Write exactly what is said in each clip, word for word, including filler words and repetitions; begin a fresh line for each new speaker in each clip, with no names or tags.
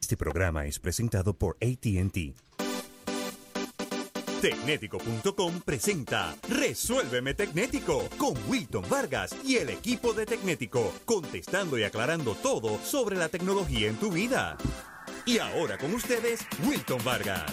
Este programa es presentado por A T and T. Tecnético punto com presenta Resuélveme Tecnético con Wilton Vargas y el equipo de Tecnético, contestando y aclarando todo sobre la tecnología en tu vida. Y ahora con ustedes, Wilton Vargas.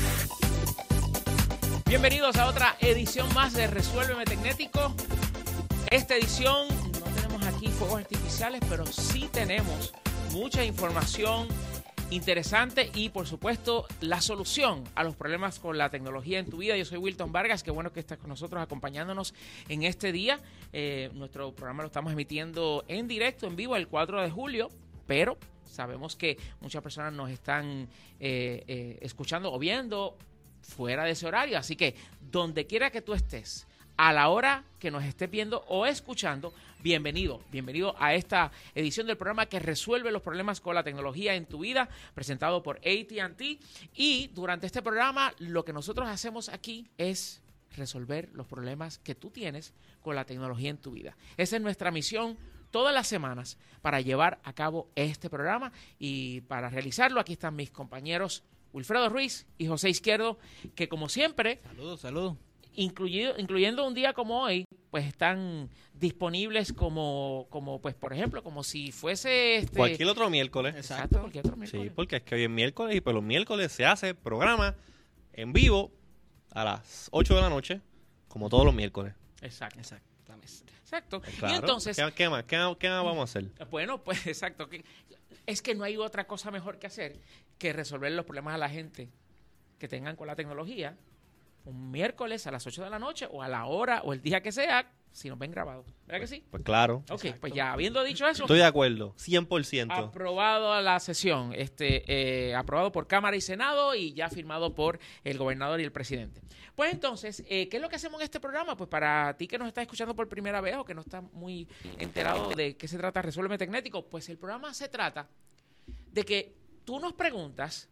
Bienvenidos a otra edición más de Resuélveme Tecnético. Esta edición no tenemos aquí fuegos artificiales, pero sí tenemos mucha información interesante y, por supuesto, la solución a los problemas con la tecnología en tu vida. Yo soy Wilton Vargas, qué bueno que estás con nosotros acompañándonos en este día. Eh, nuestro programa lo estamos emitiendo en directo, en vivo, el cuatro de julio, pero sabemos que muchas personas nos están eh, eh, escuchando o viendo fuera de ese horario, así que donde quiera que tú estés, a la hora que nos estés viendo o escuchando, bienvenido, bienvenido a esta edición del programa que resuelve los problemas con la tecnología en tu vida, presentado por A T and T. Y durante este programa lo que nosotros hacemos aquí es resolver los problemas que tú tienes con la tecnología en tu vida. Esa es nuestra misión todas las semanas para llevar a cabo este programa, y para realizarlo aquí están mis compañeros Wilfredo Ruiz y José Izquierdo, que como siempre,
saludos, saludos.
Incluido, incluyendo un día como hoy, pues están disponibles como, como pues por ejemplo, como si fuese este...
cualquier otro miércoles.
Exacto, cualquier otro miércoles.
Sí, porque es que hoy es miércoles y pues los miércoles se hace programa en vivo a las ocho de la noche, como todos los miércoles.
Exacto. Exactamente. Exacto.
Claro.
Y entonces...
¿Qué, qué más? ¿Qué, qué más vamos a hacer?
Bueno, pues exacto. Es que no hay otra cosa mejor que hacer que resolver los problemas a la gente que tengan con la tecnología un miércoles a las ocho de la noche o a la hora o el día que sea, si nos ven grabados. ¿Verdad que sí?
Pues claro.
Ok, exacto. Pues ya habiendo dicho eso,
estoy de acuerdo, cien por ciento.
Aprobado a la sesión, este, eh, aprobado por Cámara y Senado y ya firmado por el gobernador y el presidente. Pues entonces, eh, ¿qué es lo que hacemos en este programa? Pues para ti que nos estás escuchando por primera vez o que no estás muy enterado de qué se trata Resuélveme Tecnético, pues el programa se trata de que tú nos preguntas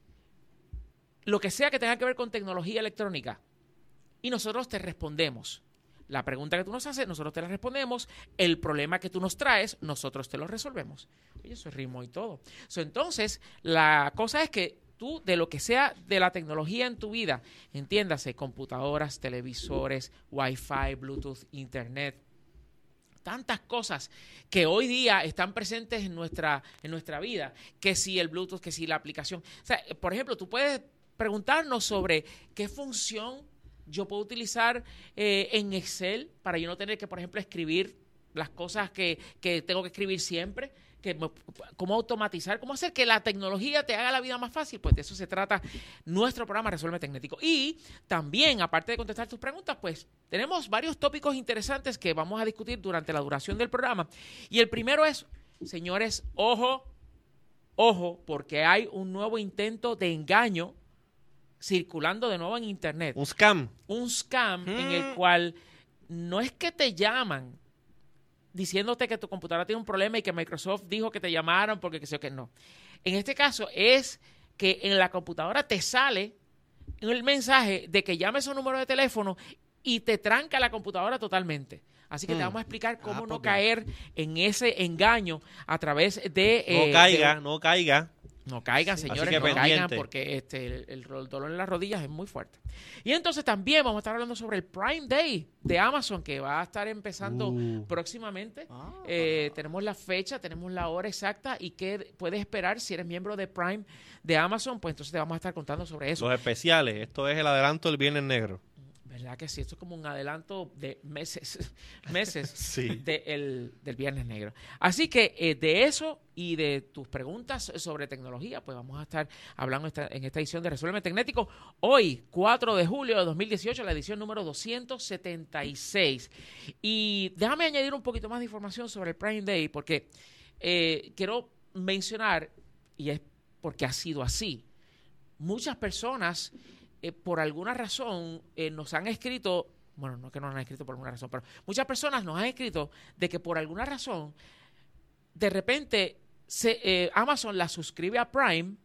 lo que sea que tenga que ver con tecnología electrónica y nosotros te respondemos. La pregunta que tú nos haces, nosotros te la respondemos. El problema que tú nos traes, nosotros te lo resolvemos. Oye, eso es ritmo y todo. So, entonces, la cosa es que tú, de lo que sea de la tecnología en tu vida, entiéndase, computadoras, televisores, Wi-Fi, Bluetooth, Internet, tantas cosas que hoy día están presentes en nuestra, en nuestra vida, que si el Bluetooth, que si la aplicación. O sea, por ejemplo, tú puedes preguntarnos sobre qué función yo puedo utilizar eh, en Excel para yo no tener que, por ejemplo, escribir las cosas que, que tengo que escribir siempre, que me, cómo automatizar, cómo hacer que la tecnología te haga la vida más fácil. Pues de eso se trata nuestro programa Resuelve Tecnético. Y también, aparte de contestar tus preguntas, pues tenemos varios tópicos interesantes que vamos a discutir durante la duración del programa. Y el primero es, señores, ojo, ojo, porque hay un nuevo intento de engaño circulando de nuevo en internet.
Un scam.
Un scam
mm.
en el cual no es que te llaman diciéndote que tu computadora tiene un problema y que Microsoft dijo que te llamaron porque que sé que no. En este caso es que en la computadora te sale el mensaje de que llames a un número de teléfono y te tranca la computadora totalmente. Así que mm. te vamos a explicar cómo ah, no caer en ese engaño a través de...
No
eh,
caiga,
de,
no caiga.
No caigan, señores, no pendiente. caigan porque este, el, el, el dolor en las rodillas es muy fuerte. Y entonces también vamos a estar hablando sobre el Prime Day de Amazon, que va a estar empezando uh. próximamente. Ah. Eh, tenemos la fecha, tenemos la hora exacta y qué puedes esperar si eres miembro de Prime de Amazon. Pues entonces te vamos a estar contando sobre eso.
Los especiales, esto es el adelanto del Viernes Negro.
¿Verdad que sí? Esto es como un adelanto de meses, meses
sí.
de el, del Viernes Negro. Así que eh, de eso y de tus preguntas sobre tecnología, pues vamos a estar hablando esta, en esta edición de Resuélveme Tecnético. Hoy, cuatro de julio de dos mil dieciocho, la edición número doscientos setenta y seis. Y déjame añadir un poquito más de información sobre el Prime Day, porque eh, quiero mencionar, y es porque ha sido así, muchas personas... Eh, por alguna razón eh, nos han escrito, bueno, no que nos han escrito por alguna razón, pero muchas personas nos han escrito de que por alguna razón de repente se, eh, Amazon la suscribe a Prime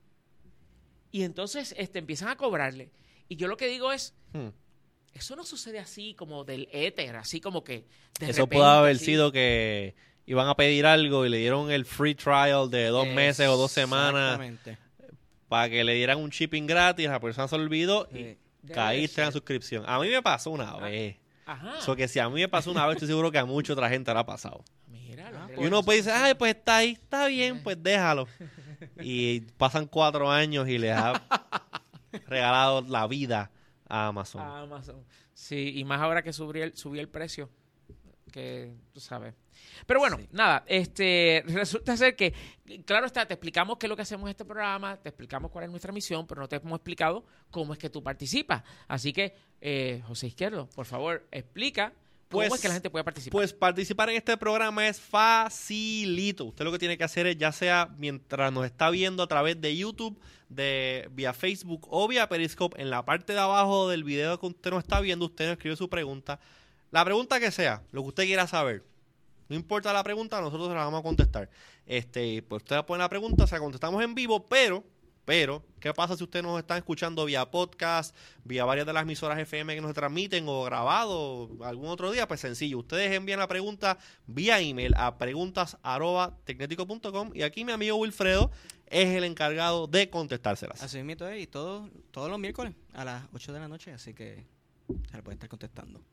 y entonces este, empiezan a cobrarle. Y yo lo que digo es, hmm. eso no sucede así como del éter, así como que de
Eso
repente,
puede haber
así.
sido que iban a pedir algo y le dieron el free trial de dos meses o dos semanas. para que le dieran un shipping gratis, la persona se olvidó y
Sí.
caíste en la suscripción. A mí me pasó una vez.
Ajá.
Eso que si a mí me pasó una vez, estoy seguro que a mucha otra gente le ha pasado.
Mira, los
Ah,
regalos
Y uno puede decir,
son-
ay, pues está ahí, está bien, pues déjalo. Y pasan cuatro años y les ha regalado la vida a Amazon.
a Amazon. Sí, y más ahora que subió el, subió el precio. Que tú sabes. Pero bueno,
Sí.
nada, este resulta ser que, claro está, te explicamos qué es lo que hacemos en este programa, te explicamos cuál es nuestra misión, pero no te hemos explicado cómo es que tú participas. Así que, eh, José Izquierdo, por favor, explica cómo
Pues-
es que la gente puede participar.
Pues participar en este programa es facilito. Usted lo que tiene que hacer es, ya sea mientras nos está viendo a través de YouTube, de vía Facebook o vía Periscope, en la parte de abajo del video que usted nos está viendo, usted nos escribe su pregunta. La pregunta que sea, lo que usted quiera saber. No importa la pregunta, nosotros se la vamos a contestar. Este, pues usted pone la pregunta, se la contestamos en vivo, pero, pero, ¿qué pasa si usted nos está escuchando vía podcast, vía varias de las emisoras F M que nos transmiten o grabado algún otro día? Pues sencillo, ustedes envían la pregunta vía email a preguntas arroba tecnético punto com y aquí mi amigo Wilfredo es el encargado de contestárselas.
Así mismo es, y todo, todos los miércoles a las ocho de la noche, así que se le puede estar contestando.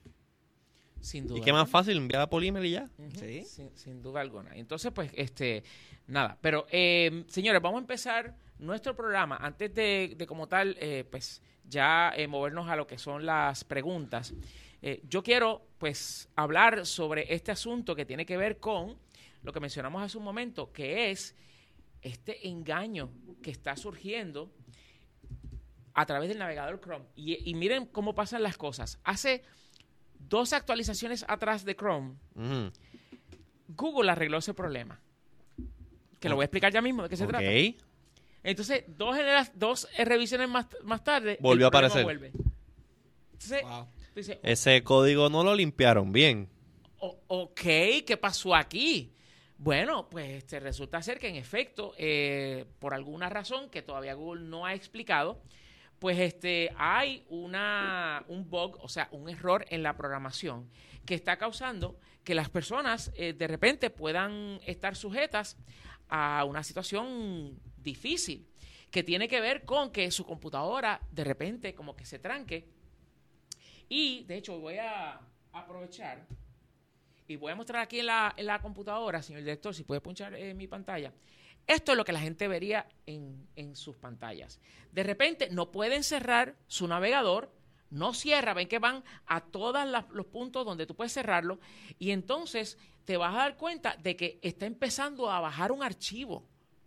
Sin duda.
¿Y qué más fácil? Enviarla por email y ya.
Ujú,
Sí.
Sin, sin duda alguna. Entonces, pues, este, nada. Pero, eh, señores, vamos a empezar nuestro programa. Antes de, de como tal, eh, pues, ya eh, movernos a lo que son las preguntas. Eh, yo quiero, pues, hablar sobre este asunto que tiene que ver con lo que mencionamos hace un momento, que es este engaño que está surgiendo a través del navegador Chrome. Y, y miren cómo pasan las cosas. Hace dos actualizaciones atrás de Chrome,
Ujú.
Google arregló ese problema. Que lo voy a explicar ya mismo de qué se
Ok.
trata. Entonces, dos, genera- dos eh, revisiones más, más tarde,
Volvió
el
a
problema
aparecer.
vuelve. Entonces,
Wow.
tú dices,
Ese código no lo limpiaron bien.
o- ok, ¿qué pasó aquí? Bueno, pues este, resulta ser que en efecto, eh, por alguna razón que todavía Google no ha explicado, pues este, hay una, un bug, o sea, un error en la programación que está causando que las personas eh, de repente puedan estar sujetas a una situación difícil que tiene que ver con que su computadora de repente como que se tranque. Y de hecho voy a aprovechar y voy a mostrar aquí en la, en la computadora, señor director, si puede punchar en mi pantalla. Esto es lo que la gente vería en, en sus pantallas. De repente no pueden cerrar su navegador, no cierra, ven que van a todos los puntos donde tú puedes cerrarlo y entonces te vas a dar cuenta de que está empezando a bajar un archivo.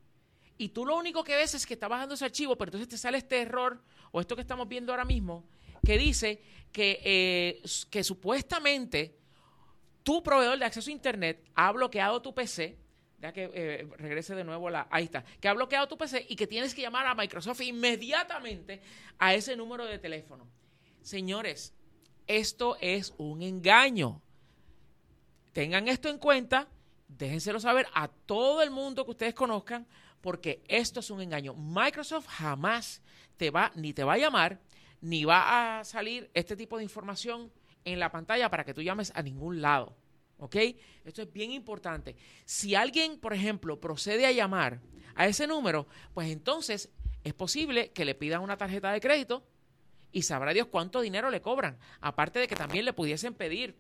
Y tú lo único que ves es que está bajando ese archivo, pero entonces te sale este error o esto que estamos viendo ahora mismo que dice que, eh, que supuestamente tu proveedor de acceso a Internet ha bloqueado tu P C. Deja que eh, regrese de nuevo la... Ahí está. Que ha bloqueado tu P C y que tienes que llamar a Microsoft inmediatamente a ese número de teléfono. Señores, esto es un engaño. Tengan esto en cuenta. Déjenselo saber a todo el mundo que ustedes conozcan porque esto es un engaño. Microsoft jamás te va, ni te va a llamar, ni va a salir este tipo de información en la pantalla para que tú llames a ningún lado. ¿Ok? Esto es bien importante. Si alguien, por ejemplo, procede a llamar a ese número, pues entonces es posible que le pidan una tarjeta de crédito y sabrá Dios cuánto dinero le cobran. Aparte de que también le pudiesen pedir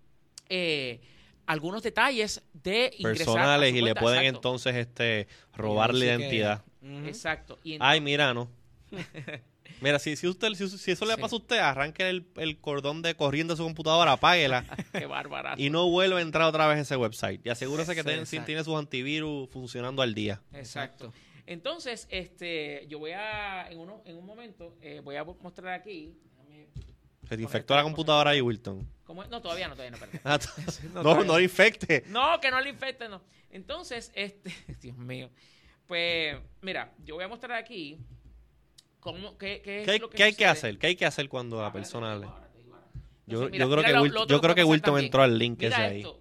eh, algunos detalles de ingresar
Personales
a su
y le
cuenta.
pueden
Exacto.
entonces este robar la
Así que-
identidad.
Ujú.
Exacto. Y ent-
Ay, mira, no. Mira, si, si, usted, si, si eso le
Sí.
pasa a usted, arranque el, el cordón de corriente de su computadora, apáguela
qué bárbara.
y no vuelva a entrar otra vez a ese website. Y asegúrese que
Sí,
ten-
exacto.
tiene sus antivirus funcionando al día.
Exacto. Entonces, este, yo voy a, en, uno, en un momento, eh, voy a mostrar aquí. Déjame
Se te
poner
infectó la
esta
computadora ahí,
cosa.
Wilton.
¿Cómo es? No, todavía no, todavía no, perdón.
Ah,
No,
no,
todavía
no, lo infecte.
No, que no le infecte, no. Entonces, este, Dios mío. Pues, mira, yo voy a mostrar aquí cómo, qué, qué es
¿Qué hay,
lo que
qué hay que
sucede.
hacer? ¿Qué hay que hacer cuando
Ah,
la
espérate,
persona
te
le...
digo ahora, te digo ahora.
Yo,
Entonces, mira,
yo creo
mira
que,
lo-
Wil-
lo otro
yo
que
creo que
puede pasar
Wilton
también.
entró al link
Mira
ese ahí.
esto.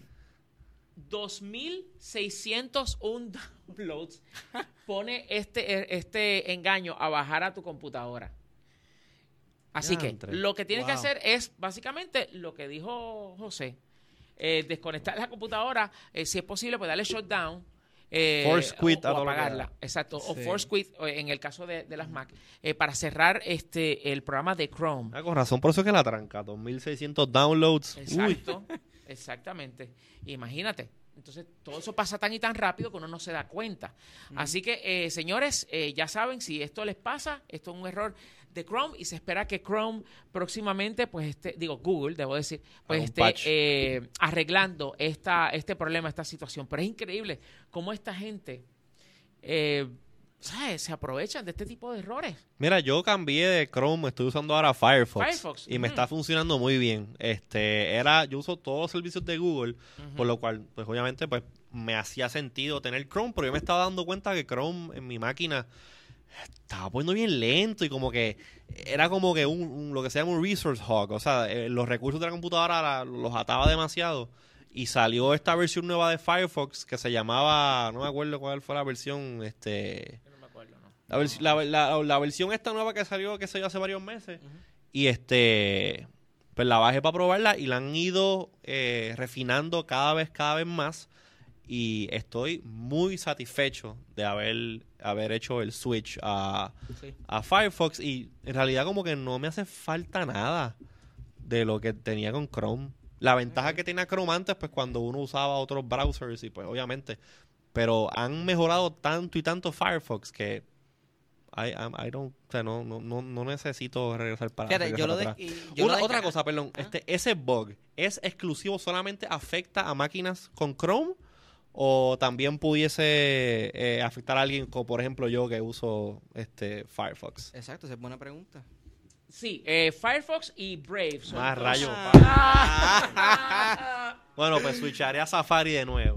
dos mil seiscientos uno downloads pone este, este engaño a bajar a tu computadora. Así
Diantre.
que lo que tienes que
Wow.
hacer es básicamente lo que dijo José. Eh, desconectar la computadora, eh, si es posible, pues darle shutdown. eh,
Force quit
o,
a
o
todo lo que
apagarla.
da.
Exacto. O
Sí.
force quit o en el caso de, de las Mac. eh, para cerrar este el programa de Chrome.
Ah, con razón, por eso es que la tranca. dos mil seiscientos downloads. Uy.
Exacto. Exactamente. Imagínate. Entonces, todo eso pasa tan y tan rápido que uno no se da cuenta. Así que, eh, señores, eh, ya saben, si esto les pasa, esto es un error de Chrome y se espera que Chrome próximamente, pues, esté, digo, Google, debo decir, pues,
Haga un
esté
patch.
eh, arreglando esta, este problema, esta situación. Pero es increíble cómo esta gente, eh, ¿sabes? Se aprovechan de este tipo de errores.
Mira, yo cambié de Chrome, estoy usando ahora Firefox.
Firefox,
Y me
ujú.
está funcionando muy bien. Este, era, yo uso todos los servicios de Google,
Ujú.
por lo cual, pues obviamente, pues me hacía sentido tener Chrome, pero yo me estaba dando cuenta que Chrome en mi máquina estaba poniendo bien lento y como que era como que un, un- lo que se llama un resource hog, o sea, eh, los recursos de la computadora la- los ataba demasiado y salió esta versión nueva de Firefox que se llamaba, no me acuerdo cuál fue la versión, este,
Yo no me acuerdo, ¿no?
la, vers- la- la- la versión esta nueva que salió, que salió hace varios meses, y este, pues la bajé para probarla y la han ido eh, refinando cada vez, cada vez más. Y estoy muy satisfecho de haber, haber hecho el switch a,
Sí.
a Firefox. Y en realidad como que no me hace falta nada de lo que tenía con Chrome. La ventaja
Ok.
que tenía Chrome antes, pues cuando uno usaba otros browsers y pues obviamente. Pero han mejorado tanto y tanto Firefox que I, I, I don't, o sea, no, no, no, no necesito regresar para,
Fíjate,
regresar
yo lo
para
de,
atrás.
y- yo
Una-
lo
otra
descargué-
cosa, perdón.
Ah.
Este, ese bug es exclusivo, solamente afecta a máquinas con Chrome o también pudiese eh, afectar a alguien como por ejemplo yo que uso este Firefox.
Exacto, esa es buena pregunta.
Sí, eh, Firefox y Brave. son
Más
dos-
rayos.
Ah.
Bueno, pues switcharé a Safari de nuevo.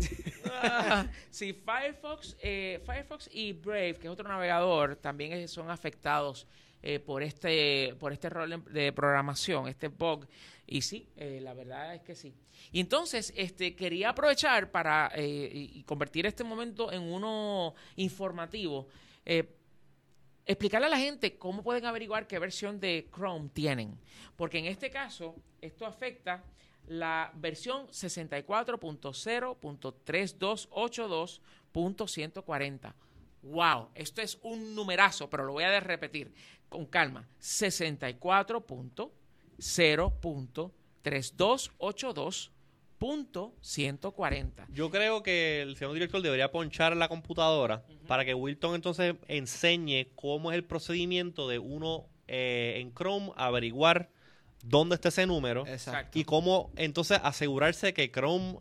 Ah, sí, Firefox, eh, Firefox y Brave, que es otro navegador, también es- son afectados eh, por este por este error de, de programación, este bug. Y sí, eh, la verdad es que sí. Y entonces, este, quería aprovechar para eh, y, y convertir este momento en uno informativo. Eh, explicarle a la gente cómo pueden averiguar qué versión de Chrome tienen. Porque en este caso, esto afecta la versión sesenta y cuatro punto cero punto treinta y dos ochenta y dos punto ciento cuarenta. ¡Wow! Esto es un numerazo, pero lo voy a repetir con calma. sesenta y cuatro punto cero punto treinta y dos ochenta y dos punto ciento cuarenta.
Yo creo que el señor director debería ponchar la computadora para que Wilton entonces enseñe cómo es el procedimiento de uno eh, en Chrome averiguar dónde está ese número
Exacto.
y cómo entonces asegurarse que Chrome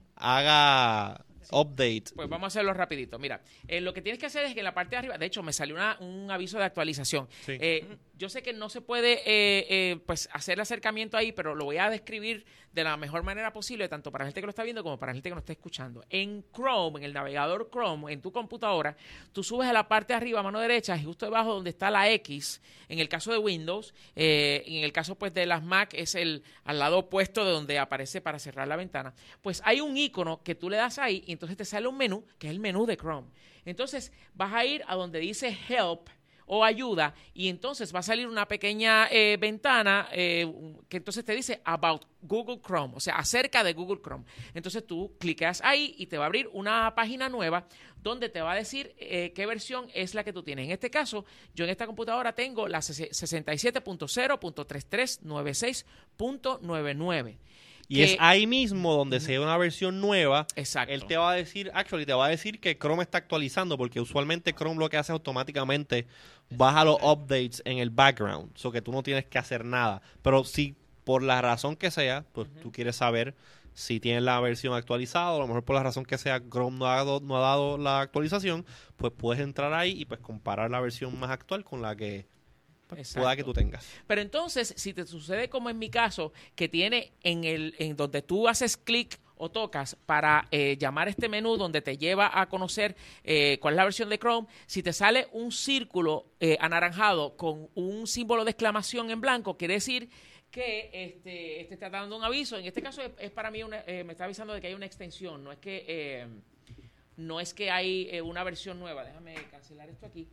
haga update.
Pues vamos a hacerlo rapidito. Mira, eh, lo que tienes que hacer es que en la parte de arriba, de hecho, me salió una- un aviso de actualización.
Sí.
Eh, yo sé que no se puede eh, eh, pues hacer el acercamiento ahí, pero lo voy a describir de la mejor manera posible, tanto para la gente que lo está viendo como para la gente que lo está escuchando. En Chrome, en el navegador Chrome, en tu computadora, tú subes a la parte de arriba, a mano derecha, y justo debajo donde está la X, en el caso de Windows, eh, en el caso pues de las Mac es el al lado opuesto de donde aparece para cerrar la ventana, pues hay un icono que tú le das ahí y entonces te sale un menú, que es el menú de Chrome. Entonces vas a ir a donde dice Help o ayuda y entonces va a salir una pequeña eh, ventana eh, que entonces te dice About Google Chrome, o sea, acerca de Google Chrome. Entonces tú clicas ahí y te va a abrir una página nueva donde te va a decir eh, qué versión es la que tú tienes. En este caso, yo en esta computadora tengo la sesenta y siete punto cero punto treinta y tres noventa y seis punto noventa y nueve.
Y
que-
es ahí mismo donde se ve una versión nueva.
Exacto.
Él te va a decir, actually, te va a decir que Chrome está actualizando, porque usualmente Chrome lo que hace es automáticamente baja los updates en el background, so que tú no tienes que hacer nada. Pero si por la razón que sea, pues tú quieres saber si tienes la versión actualizada, o a lo mejor por la razón que sea Chrome no ha dado, no ha dado la actualización, pues puedes entrar ahí y pues comparar la versión más actual con la que pues, pueda que tú tengas.
Pero entonces, si te sucede como en mi caso, que tiene en el en donde tú haces clic o tocas para eh, llamar este menú donde te lleva a conocer eh, cuál es la versión de Chrome, si te sale un círculo eh, anaranjado con un símbolo de exclamación en blanco, quiere decir que este, este está dando un aviso. En este caso es, es para mí, una, eh, me está avisando de que hay una extensión, no es que, eh, no es que hay eh, una versión nueva. Déjame cancelar esto aquí.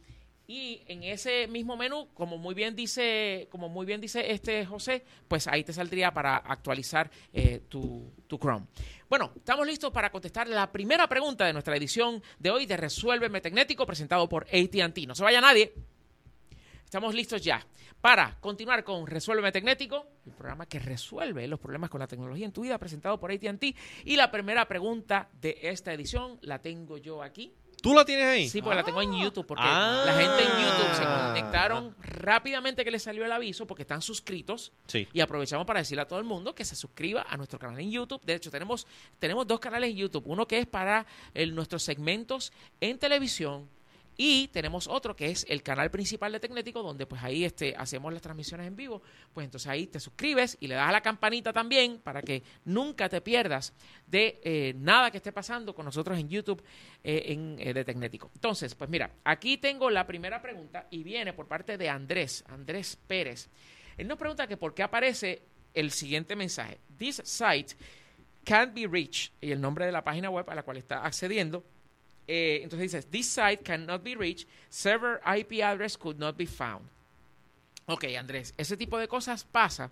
Y en ese mismo menú, como muy bien dice, como muy bien dice este José, pues ahí te saldría para actualizar eh, tu, tu Chrome. Bueno, estamos listos para contestar la primera pregunta de nuestra edición de hoy de Resuélveme Tecnético, presentado por A T and T. No se vaya nadie. Estamos listos ya para continuar con Resuélveme Tecnético, el programa que resuelve los problemas con la tecnología en tu vida, presentado por A T and T. Y la primera pregunta de esta edición la tengo yo aquí.
¿Tú la tienes ahí?
Sí, porque ah. la tengo en YouTube, porque
ah.
la gente en YouTube se conectaron rápidamente que les salió el aviso, porque están suscritos.
Sí.
Y aprovechamos para decirle a todo el mundo que se suscriba a nuestro canal en YouTube. De hecho, tenemos, tenemos dos canales en YouTube. Uno que es para el, nuestros segmentos en televisión. Y tenemos otro que es el canal principal de Tecnético, donde pues ahí este, hacemos las transmisiones en vivo. Pues entonces ahí te suscribes y le das a la campanita también para que nunca te pierdas de eh, nada que esté pasando con nosotros en YouTube eh, en, eh, de Tecnético. Entonces, pues mira, aquí tengo la primera pregunta y viene por parte de Andrés, Andrés Pérez. Él nos pregunta que por qué aparece el siguiente mensaje. This site can't be reached, y el nombre de la página web a la cual está accediendo. Eh, entonces dice, this site cannot be reached, server I P address could not be found. Ok, Andrés, ese tipo de cosas pasa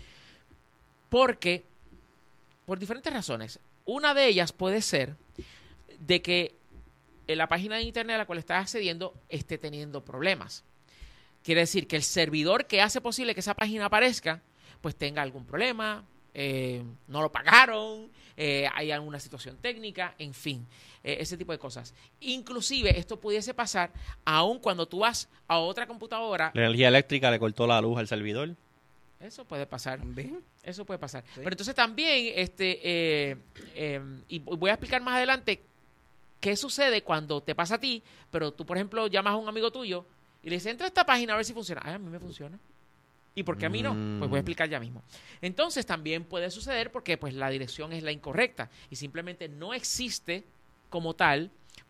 porque, por diferentes razones. Una de ellas puede ser de que la página de internet a la cual estás accediendo esté teniendo problemas. Quiere decir que el servidor que hace posible que esa página aparezca, pues tenga algún problema, eh, no lo pagaron, eh, hay alguna situación técnica, en fin, eh, ese tipo de cosas. Inclusive esto pudiese pasar aun cuando tú vas a otra computadora.
La energía eléctrica le cortó la luz al servidor.
Eso puede pasar.
¿También?
Eso puede pasar.
Sí.
Pero entonces también, este, eh, eh, y voy a explicar más adelante qué sucede cuando te pasa a ti, pero tú, por ejemplo, llamas a un amigo tuyo y le dices, entra a esta página a ver si funciona. Ay, a mí me funciona. ¿Y por qué a mí no?
Mm.
Pues voy a explicar ya mismo. Entonces también puede suceder porque pues la dirección es la incorrecta y simplemente no existe como tal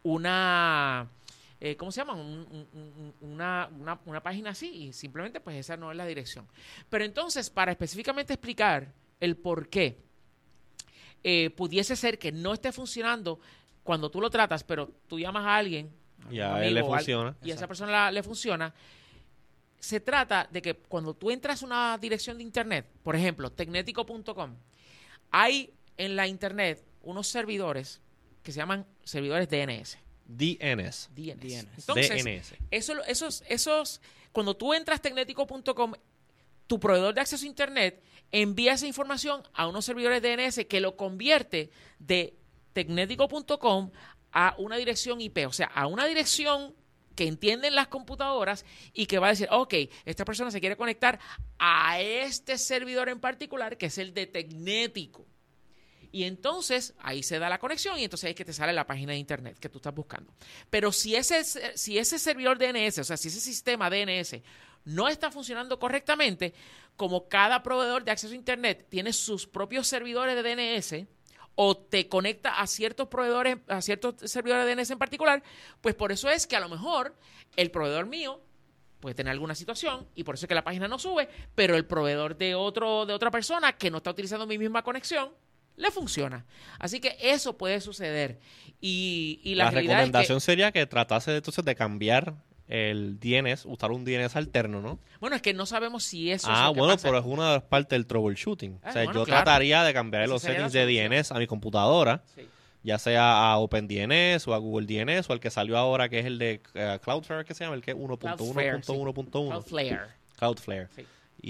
una, eh, ¿cómo se llama? Un, un, un, una, una, una página así y simplemente pues esa no es la dirección. Pero entonces, para específicamente explicar el por qué eh, pudiese ser que no esté funcionando cuando tú lo tratas, pero tú llamas a alguien
y a él le funciona.
y a esa persona la, le funciona. Se trata de que cuando tú entras a una dirección de internet, por ejemplo, tecnético punto com, hay en la internet unos servidores que se llaman servidores D N S.
D N S.
D N S.
D N S.
Entonces,
D N S.
Eso, esos, esos, cuando tú entras a tecnético punto com, tu proveedor de acceso a internet envía esa información a unos servidores D N S que lo convierte de tecnético punto com a una dirección I P, o sea, a una dirección que entienden las computadoras y que va a decir, ok, esta persona se quiere conectar a este servidor en particular, que es el de Tecnético. Y entonces ahí se da la conexión y entonces ahí es que te sale la página de internet que tú estás buscando. Pero si ese, si ese servidor D N S, o sea, si ese sistema D N S no está funcionando correctamente, como cada proveedor de acceso a internet tiene sus propios servidores de D N S, o te conecta a ciertos proveedores, a ciertos servidores de D N S en particular, pues por eso es que a lo mejor el proveedor mío puede tener alguna situación y por eso es que la página no sube, pero el proveedor de otro de otra persona que no está utilizando mi misma conexión le funciona. Así que eso puede suceder. Y, y la,
La
realidad
recomendación
es que,
sería que tratase entonces de cambiar el D N S, usar un D N S alterno, ¿no?
bueno, es que no sabemos si eso
Ah,
es lo que
bueno,
pasa.
pero es una de las partes del troubleshooting.
Ah,
o sea,
bueno,
yo
claro.
trataría de cambiar
Esa
los
sería la
settings de
solución.
D N S a mi computadora,
Sí.
ya sea a OpenDNS o a Google D N S o al que salió ahora que es el de uh, Cloudflare, que se llama, el que es uno punto uno punto uno punto uno.
Cloudflare.
Cloudflare.
Sí.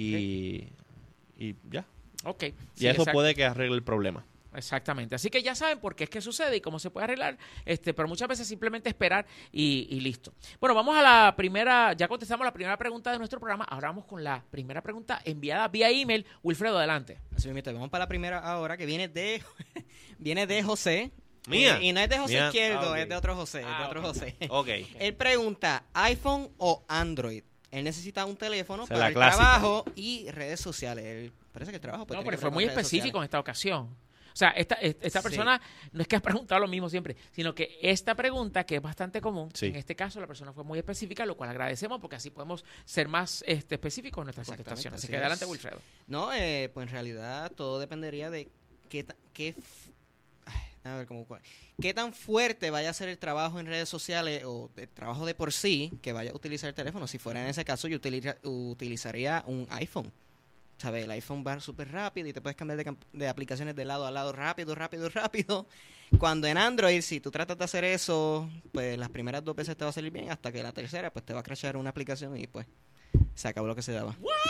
Y, y ya.
Ok.
Y
Sí,
eso
exacto.
puede que arregle el problema.
Exactamente. Así que ya saben por qué es que sucede y cómo se puede arreglar, este, pero muchas veces simplemente esperar y, y listo. Bueno, vamos a la primera, ya contestamos la primera pregunta de nuestro programa, ahora vamos con la primera pregunta enviada vía email. Wilfredo, adelante.
Así mismo, vamos para la primera ahora, que viene de viene de José.
Mía.
Eh, y no es de José
Mía.
Izquierdo,
Ah, ok.
es de otro José, es
Ah,
de otro
ok.
José.
Ok.
Él pregunta, ¿iPhone o Android? Él necesita un teléfono
Esa es
para
la
el
clásica.
trabajo y redes sociales. Él, parece que el trabajo pues,
No,
tiene
pero
que
fue
ver
muy
con redes
específico en
sociales.
esta ocasión. O sea, esta, esta
Sí.
persona no es que ha preguntado lo mismo siempre, sino que esta pregunta, que es bastante común,
Sí.
en este caso la persona fue muy específica, lo cual agradecemos porque así podemos ser más este, específicos en nuestras
Exactamente,
contestaciones. Así
así
que adelante,
es.
Wilfredo.
No, eh, pues en realidad todo dependería de qué... ta- qué f- ay, A ver, como, ¿qué tan fuerte vaya a ser el trabajo en redes sociales o el trabajo de por sí que vaya a utilizar el teléfono? Si fuera en ese caso, yo utiliza, utilizaría un iPhone. ¿Sabes? El iPhone va súper rápido y te puedes cambiar de, de aplicaciones de lado a lado rápido, rápido, rápido. Cuando en Android, si tú tratas de hacer eso, pues las primeras dos veces te va a salir bien, hasta que la tercera, pues te va a crashar una aplicación y pues se acabó lo que se daba.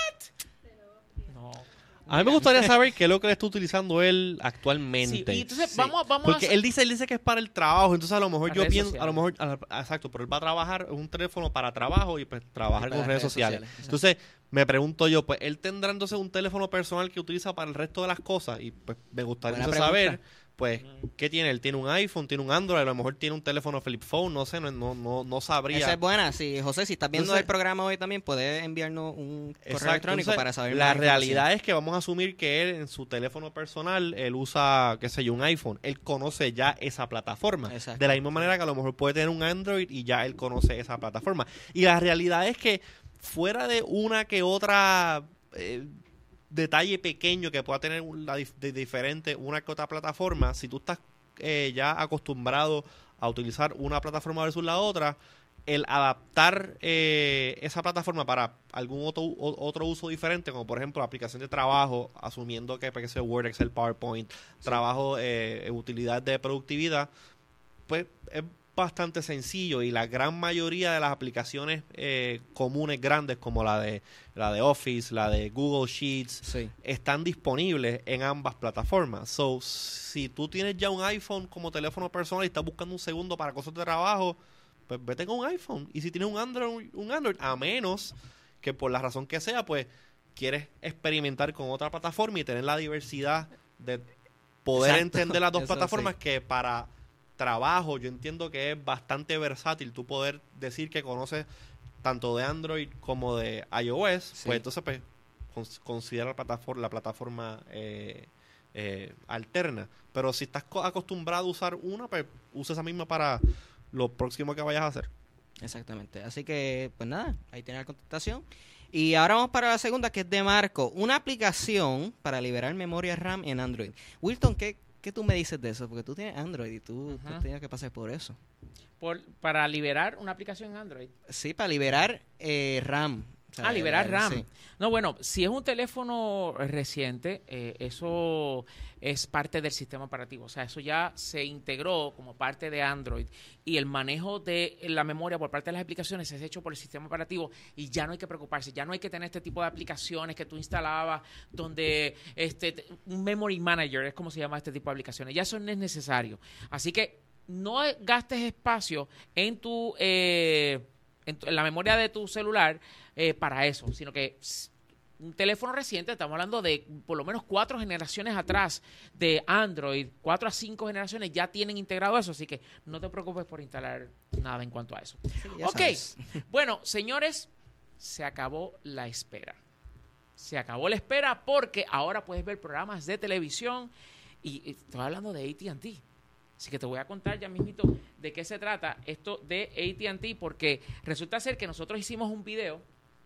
¿What? No.
A mí me gustaría saber qué es lo que le está utilizando él actualmente.
Sí, y entonces
Sí.
vamos, vamos
Porque
a...
él dice, él dice que es para el trabajo, entonces a lo mejor
Las
yo
redes
pienso,
sociales.
a lo mejor, a- exacto, pero él va a trabajar en un teléfono para trabajo y pues trabajar
Y
con
para
redes
redes
sociales.
sociales,
Entonces me pregunto yo, pues él tendrá entonces un teléfono personal que utiliza para el resto de las cosas y pues me gustaría
Buena
entonces
pregunta.
saber, pues, ¿qué tiene? Él tiene un iPhone, tiene un Android, a lo mejor tiene un teléfono flip phone, no sé, no, no, no, no sabría.
Esa es buena. Sí, José, si estás viendo
Entonces-
el programa hoy también, puedes enviarnos un correo
Exacto.
electrónico
Entonces,
para saber
la
más información.
realidad es que vamos a asumir que él en su teléfono personal, él usa, qué sé yo, un iPhone. Él conoce ya esa plataforma.
Exacto.
De la misma manera que a lo mejor puede tener un Android y ya él conoce esa plataforma. Y la realidad es que fuera de una que otra eh, detalle pequeño que pueda tener una dif- de diferente una que otra plataforma, si tú estás eh, ya acostumbrado a utilizar una plataforma versus la otra, el adaptar eh, esa plataforma para algún otro, o- otro uso diferente, como por ejemplo la aplicación de trabajo, asumiendo que, que sea Word, Excel, PowerPoint, trabajo, eh, utilidad de productividad, pues es bastante sencillo y la gran mayoría de las aplicaciones eh, comunes grandes como la de la de Office, la de Google Sheets,
Sí.
están disponibles en ambas plataformas. So, si tú tienes ya un iPhone como teléfono personal y estás buscando un segundo para cosas de trabajo, pues vete con un iPhone. Y si tienes un Android, un Android, a menos que por la razón que sea, pues quieres experimentar con otra plataforma y tener la diversidad de poder
Exacto.
entender las dos
Eso
plataformas
sí.
que para trabajo yo entiendo que es bastante versátil tú poder decir que conoces tanto de Android como de iOS,
Sí.
pues entonces pues cons- considera la plataforma, la plataforma eh, eh, alterna. Pero si estás co- acostumbrado a usar una, pues usa esa misma para lo próximo que vayas a hacer.
Exactamente. Así que, pues nada, ahí tiene la contestación. Y ahora vamos para la segunda, que es de Marco. Una aplicación para liberar memoria RAM en Android. Wilton, ¿qué, qué tú me dices de eso? Porque tú tienes Android y tú, tú
Ajá.
has tenido que pasar por eso.
Por, para liberar una aplicación en Android.
Sí, para liberar eh, RAM. O sea,
Ah, liberar
eh,
RAM.
sí.
No, bueno, si es un teléfono reciente, eh, eso es parte del sistema operativo. O sea, eso ya se integró como parte de Android y el manejo de la memoria por parte de las aplicaciones es hecho por el sistema operativo y ya no hay que preocuparse, ya no hay que tener este tipo de aplicaciones que tú instalabas donde este te- un memory manager es como se llama este tipo de aplicaciones. Ya eso no es necesario. Así que no gastes espacio en tu... Eh, en, tu- en la memoria de tu celular eh, para eso, sino que s- un teléfono reciente, estamos hablando de por lo menos cuatro generaciones atrás de Android, cuatro a cinco generaciones ya tienen integrado eso, así que no te preocupes por instalar nada en cuanto a eso.
Sí, ya
Ok,
sabes.
bueno, señores, se acabó la espera. Se acabó la espera porque ahora puedes ver programas de televisión y, y estoy hablando de A T and T. Así que te voy a contar ya mismito de qué se trata esto de A T and T porque resulta ser que nosotros hicimos un video.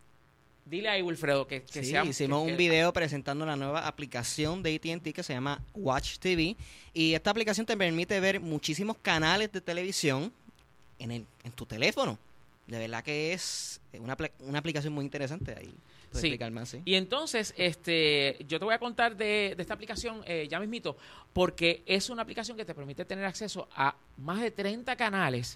Dile ahí, Wilfredo, que, que
Sí,
sea-
hicimos
que-
un
que-
video presentando la nueva aplicación de A T and T que se llama Watch T V. Y esta aplicación te permite ver muchísimos canales de televisión en, el, en tu teléfono. De verdad que es una, apl- una aplicación muy interesante. Ahí puedes
Sí.
explicar más, ¿sí?
Y entonces, este, yo te voy a contar de, de esta aplicación eh, ya mismito, porque es una aplicación que te permite tener acceso a más de treinta canales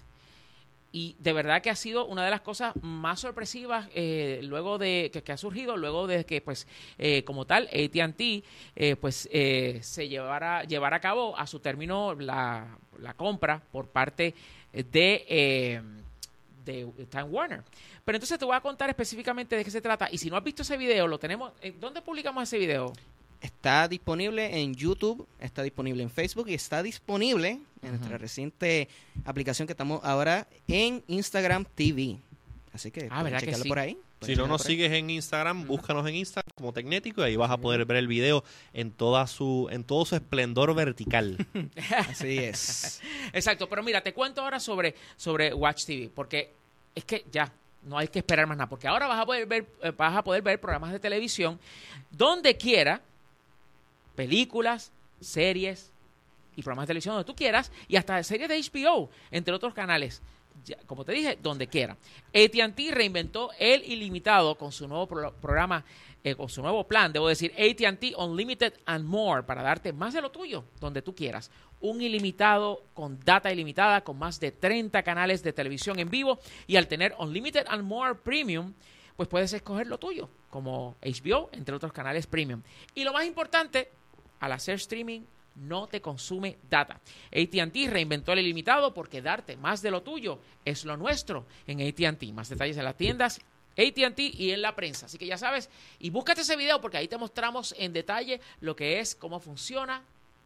y de verdad que ha sido una de las cosas más sorpresivas eh, luego de que, que ha surgido luego de que pues eh, como tal A T and T eh, pues eh, se llevara llevara a cabo a su término la, la compra por parte de eh, de Time Warner. Pero entonces te voy a contar específicamente de qué se trata. Y si no has visto ese video, lo tenemos. ¿Dónde publicamos ese video?
Está disponible en YouTube, está disponible en Facebook y está disponible en
Ujú.
nuestra reciente aplicación que estamos ahora en Instagram T V. Así que
Ah,
pueden
¿verdad que
checarlo
sí?
por ahí.
Si
pueden
no
checarlo
nos
por ahí.
sigues en Instagram, búscanos en Instagram como Tecnético y ahí vas a poder ver el video en toda su en todo su esplendor vertical.
Así es.
Exacto. Pero mira, te cuento ahora sobre, sobre Watch T V. Porque es que ya. No hay que esperar más nada. Porque ahora vas a poder ver, eh, vas a poder ver programas de televisión donde quiera. Películas, series, y programas de televisión donde tú quieras y hasta series de H B O, entre otros canales. Ya, como te dije, donde quiera. A T and T reinventó el ilimitado con su nuevo pro programa, eh, con su nuevo plan, debo decir, A T and T Unlimited and More, para darte más de lo tuyo, donde tú quieras. Un ilimitado con data ilimitada, con más de treinta canales de televisión en vivo, y al tener Unlimited and More Premium, pues puedes escoger lo tuyo, como H B O, entre otros canales premium. Y lo más importante, al hacer streaming, no te consume data. A T and T reinventó el ilimitado porque darte más de lo tuyo es lo nuestro en A T and T. Más detalles en las tiendas A T and T y en la prensa. Así que ya sabes, y búscate ese video porque ahí te mostramos en detalle lo que es, cómo funciona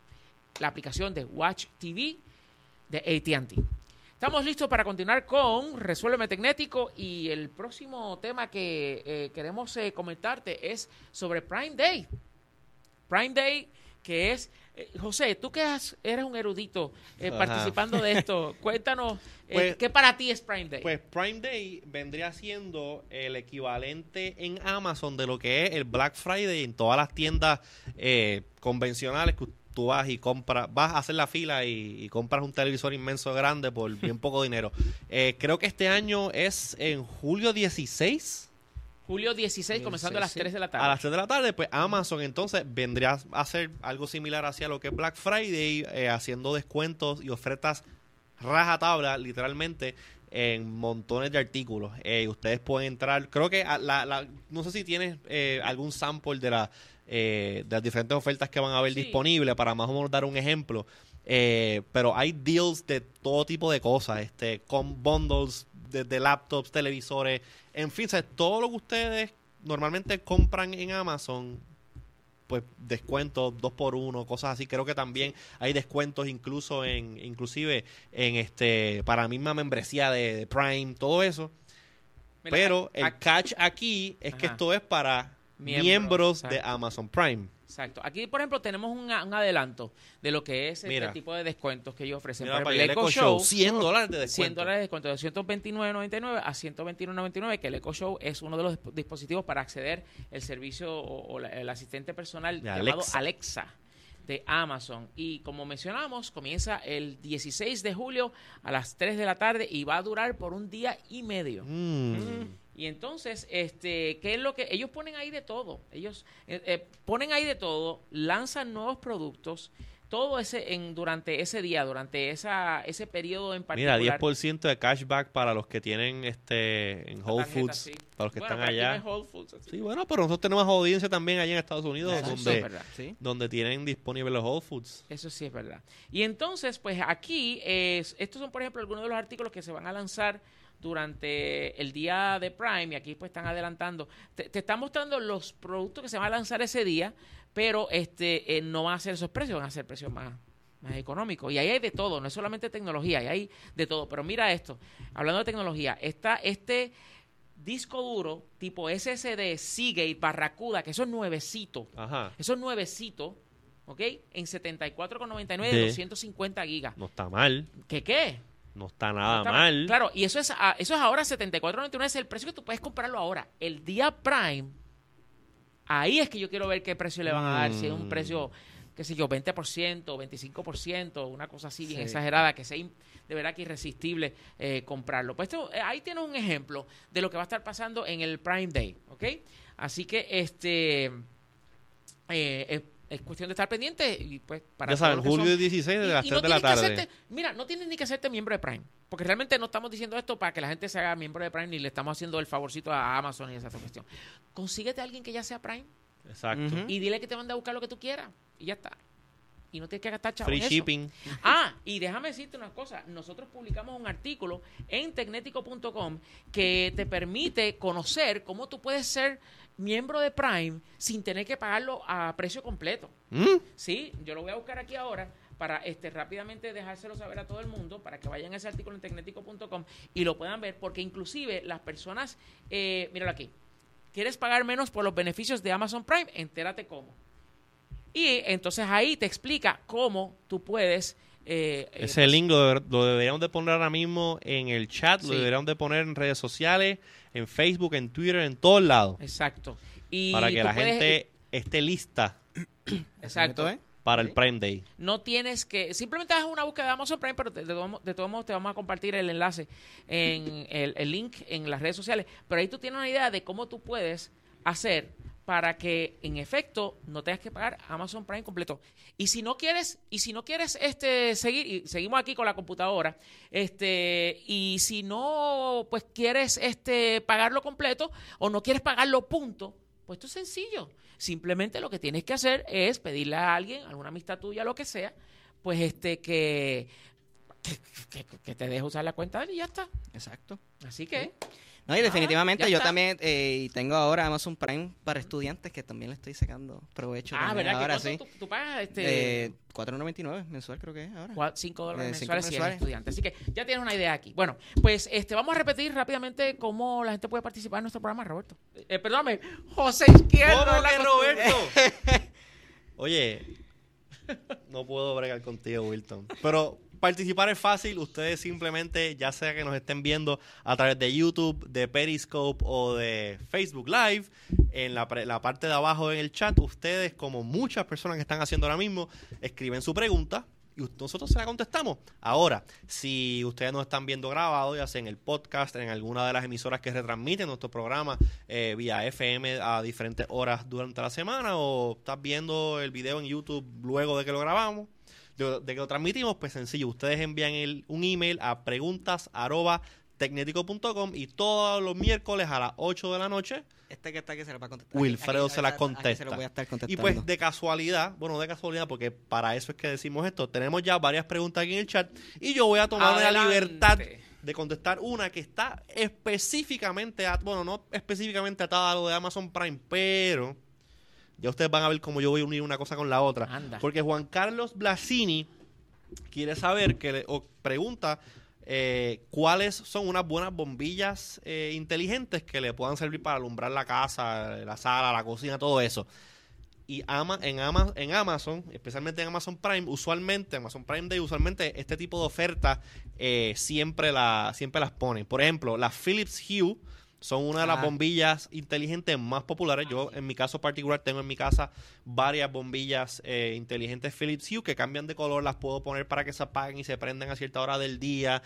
la aplicación de Watch T V de A T and T. Estamos listos para continuar con Resuélveme Tecnético, y el próximo tema que eh, queremos eh, comentarte es sobre Prime Day. Prime Day, que es... Eh, José, tú que has, eres un erudito eh, participando de esto, cuéntanos, eh,
Pues,
¿qué para ti es Prime Day?
Pues Prime Day vendría siendo el equivalente en Amazon de lo que es el Black Friday en todas las tiendas eh, convencionales que tú vas y compras, vas a hacer la fila y, y compras un televisor inmenso grande por bien poco dinero. Eh, creo que este año es en julio dieciséis.
Julio dieciséis, comenzando a las
sí.
tres de la tarde.
A las tres de la tarde, pues Amazon entonces vendría a hacer algo similar hacia lo que es Black Friday, eh, haciendo descuentos y ofertas rajatabla, literalmente, en montones de artículos. Eh, ustedes pueden entrar, creo que a la, la, no sé si tienes eh, algún sample de, la, eh, de las diferentes ofertas que van a haber
Sí.
disponibles, para más o menos dar un ejemplo. Eh, pero hay deals de todo tipo de cosas, este, con bundles de, de laptops, televisores, en fin, ¿sabes? Todo lo que ustedes normalmente compran en Amazon, pues descuentos dos por uno, cosas así. Creo que también hay descuentos incluso en, inclusive en este, para la misma membresía de, de Prime, todo eso.
Mira,
Pero
a-
el
a-
catch aquí es que
Ajá.
esto es para
Miembros,
miembros, de
exacto.
Amazon Prime.
Exacto. Aquí, por ejemplo, tenemos un, un adelanto de lo que es
Mira.
este tipo de descuentos que ellos ofrecen.
Mira,
por
para
ejemplo,
el
el
Echo
Echo
Show,
Show,
cien dólares de descuento.
cien dólares de descuento, de ciento veintinueve noventa y nueve a ciento veintiuno noventa y nueve, que el Echo Show es uno de los disp- dispositivos para acceder al servicio o, o la- el asistente personal
De
llamado
Alexa.
Alexa de Amazon. Y como mencionamos, comienza el dieciséis de julio a las tres de la tarde y va a durar por un día y medio.
Mm.
Y entonces, este, ¿qué es lo que ellos ponen ahí de todo? Ellos eh, eh, ponen ahí de todo, lanzan nuevos productos, todo ese en durante ese día, durante esa ese periodo en
Mira,
particular.
diez por ciento de cashback para los que tienen este en
La
Whole
tarjeta,
Foods,
sí.
para los que
Bueno,
están
pero aquí
allá.
no es Whole Foods, así.
Sí, bueno, pero nosotros tenemos audiencia también allá en Estados Unidos,
Eso sí
donde,
es verdad.
Sí.
donde tienen disponibles los Whole Foods.
Eso sí es verdad. Y entonces, pues aquí, es, estos son, por ejemplo, algunos de los artículos que se van a lanzar durante el día de Prime, y aquí pues están adelantando. Te, te están mostrando los productos que se van a lanzar ese día, pero este eh, no van a ser esos precios, van a ser precios más, más económicos. Y ahí hay de todo, no es solamente tecnología, ahí hay de todo. Pero mira esto, hablando de tecnología, está este disco duro tipo S S D Seagate Barracuda, que eso es nuevecito.
Ajá.
Eso es nuevecito, ¿ok? En setenta y cuatro con noventa y nueve de
De-
doscientos cincuenta gigas.
No está mal,
¿Qué qué?
no está nada
Está-
mal.
Claro, y eso es, a- eso es ahora setenta y cuatro con noventa y nueve, es el precio que tú puedes comprarlo ahora. El día Prime, ahí es que yo quiero ver qué precio le van a dar, si es un
Mm.
precio, qué sé yo, veinte por ciento, veinticinco por ciento, una cosa así bien
Sí.
exagerada, que sea in- de verdad que irresistible eh, comprarlo. Pues esto, eh, ahí tienes un ejemplo de lo que va a estar pasando en el Prime Day, ¿ok? Así que este eh, es, es cuestión de estar pendiente y pues para
Ya saben,
todos los que
julio
son-
dieciséis de
y-
las
y
tres
no
de la
tienes que
tarde.
hacerte- mira, no tienes ni que hacerte miembro de Prime, porque realmente no estamos diciendo esto para que la gente se haga miembro de Prime, ni le estamos haciendo el favorcito a Amazon y esa cuestión. Consíguete a alguien que ya sea Prime
Exacto.
Ujú.
y dile que te mande a buscar lo que tú quieras y ya está. Y no tienes que gastar chavo
Free
en eso.
shipping.
Ah, y déjame decirte una cosa. Nosotros publicamos un artículo en tecnético punto com que te permite conocer cómo tú puedes ser miembro de Prime sin tener que pagarlo a precio completo.
¿Mm?
Sí, yo lo voy a buscar aquí ahora para este rápidamente dejárselo saber a todo el mundo, para que vayan a ese artículo en tecnético punto com y lo puedan ver, porque inclusive las personas, eh, míralo aquí, ¿quieres pagar menos por los beneficios de Amazon Prime? Entérate cómo. Y entonces ahí te explica cómo tú puedes... eh, eh,
Ese
pues,
link lo, deber- lo deberíamos de poner ahora mismo en el chat,
Sí.
lo deberíamos de poner en redes sociales, en Facebook, en Twitter, en todos lados,
Exacto. Y
para que
tú
la
puedes-
gente esté lista
Exacto.
¿eh?
para el Prime Day.
No tienes que, simplemente haz una búsqueda de Amazon Prime, pero de, de, todos- de todos modos te vamos a compartir el enlace, en el, el link en las redes sociales. Pero ahí tú tienes una idea de cómo tú puedes hacer para que en efecto no tengas que pagar Amazon Prime completo. Y si no quieres, y si no quieres este seguir, y seguimos aquí con la computadora, este, y si no pues quieres este pagarlo completo o no quieres pagarlo punto, pues esto es sencillo. Simplemente lo que tienes que hacer es pedirle a alguien, a alguna amistad tuya, lo que sea, pues este que, que, que- que te deje usar la cuenta de él y ya está.
Exacto.
Así que,
No, y definitivamente
ya
yo
está.
también eh, y tengo ahora Amazon Prime para estudiantes que también le estoy sacando provecho.
ah,
también
¿verdad?
ahora
que
sí.
cuánto tú, tú pagas este
Eh, cuatro noventa y nueve mensual creo que es ahora.
cua- cinco dólares
Eh, cinco
mensuales si eres
mensuales.
estudiante. Así que ya tienes una idea aquí. Bueno, pues este vamos a repetir rápidamente cómo la gente puede participar en nuestro programa, Roberto. Eh, perdóname, José Izquierdo.
¿Cómo
es la
que
costumbre.
Roberto? Oye, no puedo bregar contigo, Wilton. Pero participar es fácil. Ustedes simplemente, ya sea que nos estén viendo a través de YouTube, de Periscope o de Facebook Live, en la, pre- la parte de abajo en el chat, ustedes, como muchas personas que están haciendo ahora mismo, escriben su pregunta y nosotros se la contestamos. Ahora, si ustedes nos están viendo grabado, ya sea en el podcast, en alguna de las emisoras que retransmiten nuestro programa eh, vía F M a diferentes horas durante la semana, o estás viendo el video en YouTube luego de que lo grabamos, de, de que lo transmitimos, pues sencillo, ustedes envían el, un email a preguntas arroba tecnético punto com y todos los miércoles a las ocho de la noche
Este que está aquí se lo va a contestar.
Wilfredo
Aquí-
se la
aquí- aquí se
contesta.
lo voy a estar
Y
contestando.
pues de casualidad, bueno, de casualidad, porque para eso es que decimos esto, tenemos ya varias preguntas aquí en el chat y yo voy a tomar la
Adelante.
libertad de contestar una que está específicamente, at- bueno, no específicamente atada a lo de Amazon Prime, pero ya ustedes van a ver cómo yo voy a unir una cosa con la otra.
Anda.
Porque Juan Carlos Blasini quiere saber, que le, o pregunta eh, cuáles son unas buenas bombillas eh, inteligentes que le puedan servir para alumbrar la casa, la sala, la cocina, todo eso. Y ama, en, Ama, en Amazon, especialmente en Amazon Prime, usualmente, Amazon Prime Day, usualmente este tipo de ofertas eh, siempre, la, siempre las ponen. Por ejemplo, las Philips Hue son una de las
Ah.
bombillas inteligentes más populares. Yo, en mi caso particular, tengo en mi casa varias bombillas eh, inteligentes Philips Hue que cambian de color. Las puedo poner para que se apaguen y se prendan a cierta hora del día.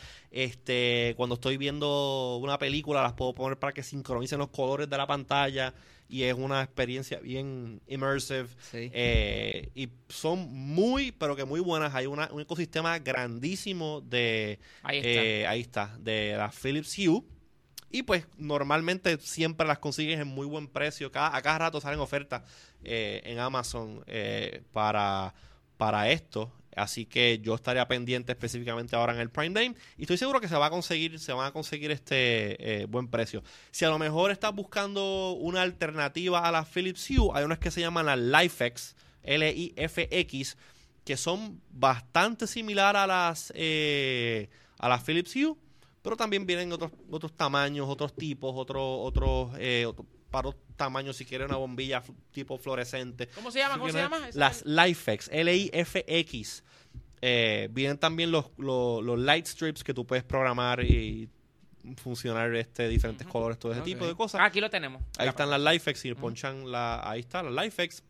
Este, cuando estoy viendo una película, las puedo poner para que sincronicen los colores de la pantalla. Y es una experiencia bien immersive.
Sí.
Eh, y son muy, pero que muy buenas. Hay una, un ecosistema grandísimo de...
Ahí está.
eh, ahí está, de las Philips Hue. Y pues normalmente siempre las consigues en muy buen precio. Cada, a cada rato salen ofertas eh, en Amazon eh, para, para esto. Así que yo estaría pendiente específicamente ahora en el Prime Day. Y estoy seguro que se va a conseguir, se van a conseguir este eh, buen precio. Si a lo mejor estás buscando una alternativa a las Philips Hue, hay unas que se llaman las LIFX, L I F X, que son bastante similares a las eh, a las Philips Hue, pero también vienen otros otros tamaños, otros tipos, otros otros eh, otro, para otros tamaños si quieres una bombilla f- tipo fluorescente.
¿Cómo se llama?
Si
¿Cómo se
quieres-
llama? Ese
Las
es
LIFX, L I F X. Eh, vienen también los, los, los light strips que tú puedes programar y funcionar este diferentes
Ujú.
colores, todo ese
Ok.
tipo de
el-
cosas.
Ah, aquí lo tenemos.
Ahí
Ya,
están
pues.
las LIFX y ponchan la, ahí está las LIFX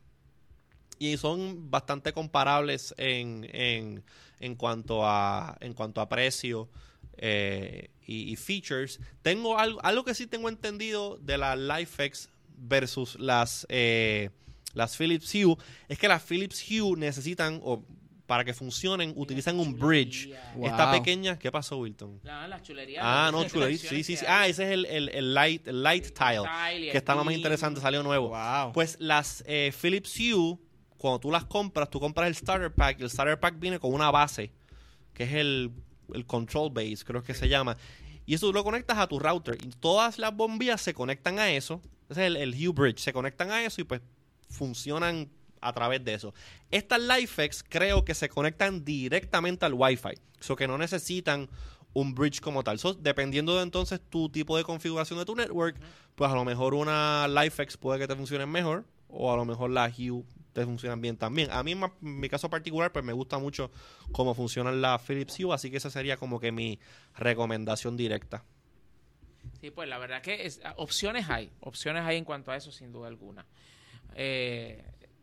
y son bastante comparables en, en, en cuanto a en cuanto a precio eh, y, y features. Tengo algo, algo que sí tengo entendido de las LIFX versus las eh, las Philips Hue es que las Philips Hue necesitan o para que funcionen utilizan un bridge.
Wow.
Esta pequeña, ¿qué pasó, Wilton?
La, la chulería.
Ah,
las
no, chulería. Sí, sí, sí. Ah, ese es el, el, el light, el light tile,
tile y
que
el
está lo más
beam.
interesante, salió nuevo.
Wow.
Pues las eh, Philips Hue, cuando tú las compras, tú compras el starter pack, y el starter pack viene con una base, que es el, el control base, creo que se llama. Y eso tú lo conectas a tu router. Y todas las bombillas se conectan a eso. Ese es el, el Hue Bridge. Se conectan a eso y pues funcionan a través de eso. Estas LIFX creo que se conectan directamente al Wi-Fi. Eso que no necesitan un bridge como tal. So, dependiendo de entonces tu tipo de configuración de tu network, pues a lo mejor una LIFX puede que te funcione mejor o a lo mejor las Hue te funcionan bien también. A mí, en ma- en mi caso particular, pues me gusta mucho cómo funcionan las Philips Hue, así que esa sería como que mi recomendación directa.
Sí, pues la verdad que es, opciones hay. Opciones hay en cuanto a eso, sin duda alguna. Eh,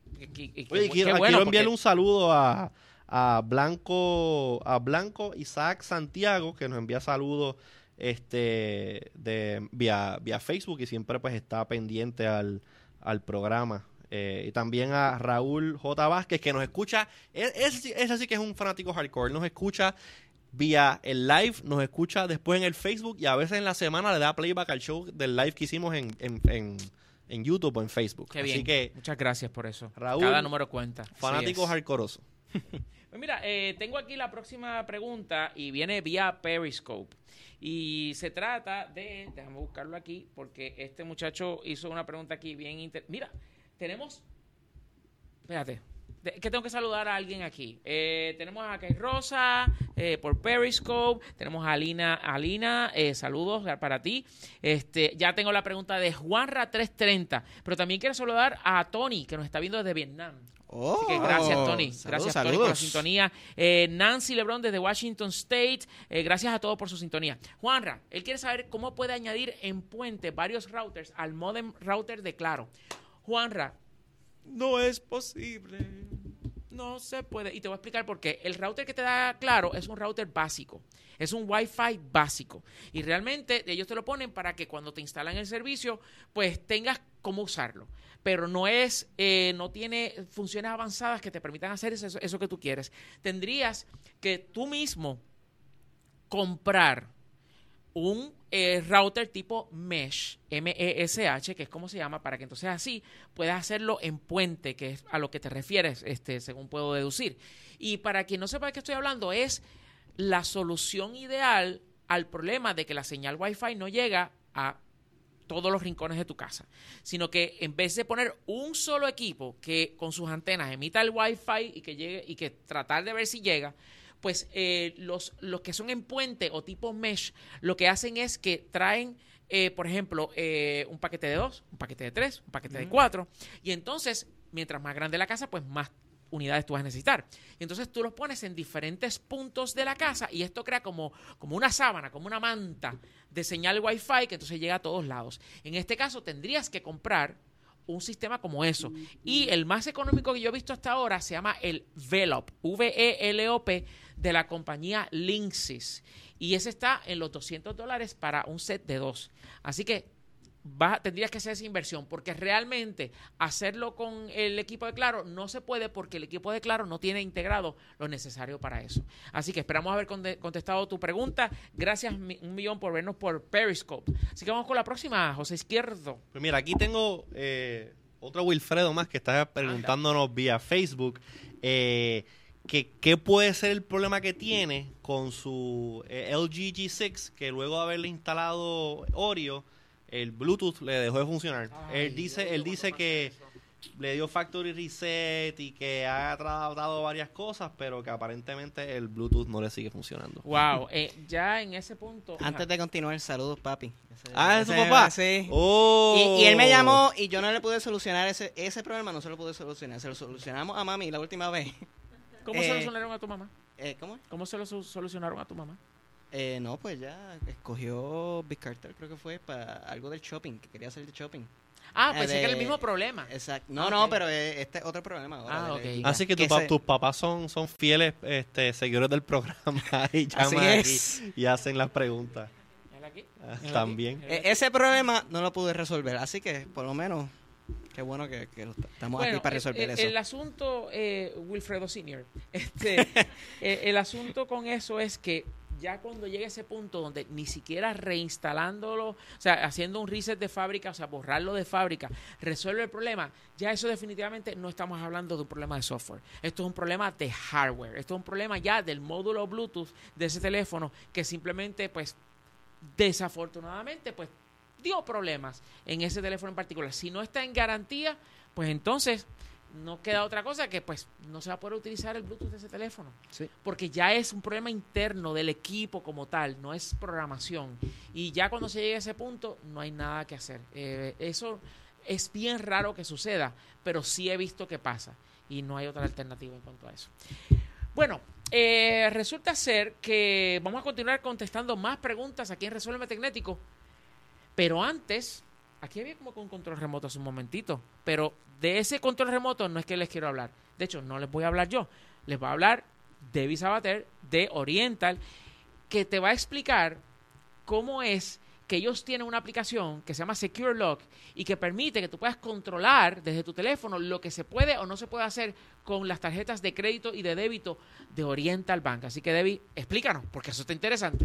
que, que,
Oye,
que,
quiero,
qué bueno,
quiero enviarle
porque-
un saludo a, a Blanco a Blanco Isaac Santiago, que nos envía saludos este de vía, vía Facebook y siempre pues está pendiente al, al programa. Eh, y también a Raúl J. Vázquez, que nos escucha. Ese, ese sí que es un fanático hardcore. Nos escucha vía el live, nos escucha después en el Facebook y a veces en la semana le da playback al show del live que hicimos en, en, en, en YouTube o en Facebook.
Qué
Así
bien.
que,
Muchas gracias por eso.
Raúl,
Cada número cuenta.
fanático
Así es.
hardcoreoso.
Pues mira, eh, tengo aquí la próxima pregunta y viene vía Periscope. Y se trata de, déjame buscarlo aquí, porque este muchacho hizo una pregunta aquí bien inter... Mira, tenemos, espérate, de- que tengo que saludar a alguien aquí. Eh, tenemos a Kay Rosa eh, por Periscope, tenemos a Alina, Alina eh, saludos para ti. Este, ya tengo la pregunta de Juanra trescientos treinta, pero también quiero saludar a Tony, que nos está viendo desde Vietnam.
Oh,
Así que gracias, Tony.
saludos,
Gracias, Tony,
saludos.
por la sintonía. Eh, Nancy Lebron desde Washington State. Eh, gracias a todos por su sintonía. Juanra, él quiere saber cómo puede añadir en Puente varios routers al modem router de Claro. Juanra, no es posible. No se puede. Y te voy a explicar por qué. El router que te da Claro es un router básico. Es un Wi-Fi básico. Y realmente ellos te lo ponen para que cuando te instalan el servicio, pues tengas cómo usarlo. Pero no es, eh, no tiene funciones avanzadas que te permitan hacer eso, eso que tú quieres. Tendrías que tú mismo comprar un eh, router tipo Mesh, M E S H, que es como se llama, para que entonces así puedas hacerlo en puente, que es a lo que te refieres, este, según puedo deducir. Y para quien no sepa de qué estoy hablando, es la solución ideal al problema de que la señal Wi-Fi no llega a todos los rincones de tu casa, sino que en vez de poner un solo equipo que con sus antenas emita el Wi-Fi y que llegue y que tratar de ver si llega, pues eh, los, los que son en puente o tipo mesh, lo que hacen es que traen, eh, por ejemplo, eh, un paquete de dos, un paquete de tres, un paquete de cuatro, y entonces, mientras más grande la casa, pues más unidades tú vas a necesitar. Y entonces tú los pones en diferentes puntos de la casa y esto crea como, como una sábana, como una manta de señal Wi-Fi que entonces llega a todos lados. En este caso tendrías que comprar un sistema como eso. Y el más económico que yo he visto hasta ahora se llama el Velop, V E L O P, de la compañía Linksys. Y ese está en los doscientos dólares para un set de dos. Así que vas, tendrías que hacer esa inversión, porque realmente hacerlo con el equipo de Claro no se puede porque el equipo de Claro no tiene integrado lo necesario para eso. Así que esperamos haber conte- contestado tu pregunta. Gracias mi- un millón por vernos por Periscope. Así que vamos con la próxima, José Izquierdo.
Pues mira, aquí tengo eh, otro Wilfredo más que está preguntándonos vía Facebook eh, que qué puede ser el problema que tiene con su eh, L G G seis, que luego de haberle instalado Oreo, el Bluetooth le dejó de funcionar.
Ay,
él dice, él dice que le dio factory reset y que ha tratado varias cosas, pero que aparentemente el Bluetooth no le sigue funcionando.
Wow, eh, ya en ese punto.
Antes de continuar, saludos, papi. Ese-
Ah, ¿es su
ese-
papá?
Sí.
¡Oh!
Y, y él me llamó y yo no le pude solucionar ese, ese problema, no se lo pude solucionar. Se lo solucionamos a mami la última vez.
¿Cómo
eh,
se lo solucionaron a tu mamá?
Eh, ¿Cómo es?
¿Cómo se lo su- solucionaron a tu mamá?
Eh, no, pues ya escogió Big Carter, creo que fue, para algo del shopping, que quería hacer de shopping.
Ah,
Eh,
pensé
de-
que era el mismo problema.
Exacto. No,
Ah,
no,
ok.
pero eh, este es otro problema ahora.
Ah,
de-
ok.
Así que, tu
que
pa-
se-
tus papás son, son fieles este, seguidores del programa y
Así
llaman
es.
aquí y hacen las preguntas.
Mírala aquí,
Ah,
mírala aquí,
también.
mírala
Eh,
aquí.
ese problema no lo pude resolver, así que por lo menos, qué bueno que, que lo- estamos
Bueno,
aquí para
el-
resolver
el,
eso.
el asunto, eh, Wilfredo Senior, este, eh, el asunto con eso es que ya cuando llegue ese punto donde ni siquiera reinstalándolo, o sea, haciendo un reset de fábrica, o sea, borrarlo de fábrica, resuelve el problema, ya eso definitivamente no estamos hablando de un problema de software. Esto es un problema de hardware. Esto es un problema ya del módulo Bluetooth de ese teléfono que simplemente, pues, desafortunadamente, pues, dio problemas en ese teléfono en particular. Si no está en garantía, pues entonces no queda otra cosa que pues no se va a poder utilizar el Bluetooth de ese teléfono.
Sí.
Porque ya es un problema interno del equipo como tal, no es programación. Y ya cuando se llegue a ese punto, no hay nada que hacer. Eh, eso es bien raro que suceda, pero sí he visto que pasa. Y no hay otra alternativa en cuanto a eso. Bueno, eh, resulta ser que vamos a continuar contestando más preguntas aquí en Resuélveme Tecnético. Pero antes, aquí había como que un control remoto hace un momentito, pero de ese control remoto no es que les quiero hablar. De hecho, no les voy a hablar yo. Les voy a hablar Debbie Sabater de Oriental, que te va a explicar cómo es que ellos tienen una aplicación que se llama Secure Lock y que permite que tú puedas controlar desde tu teléfono lo que se puede o no se puede hacer con las tarjetas de crédito y de débito de Oriental Bank. Así que, Debbie, explícanos, porque eso está interesante.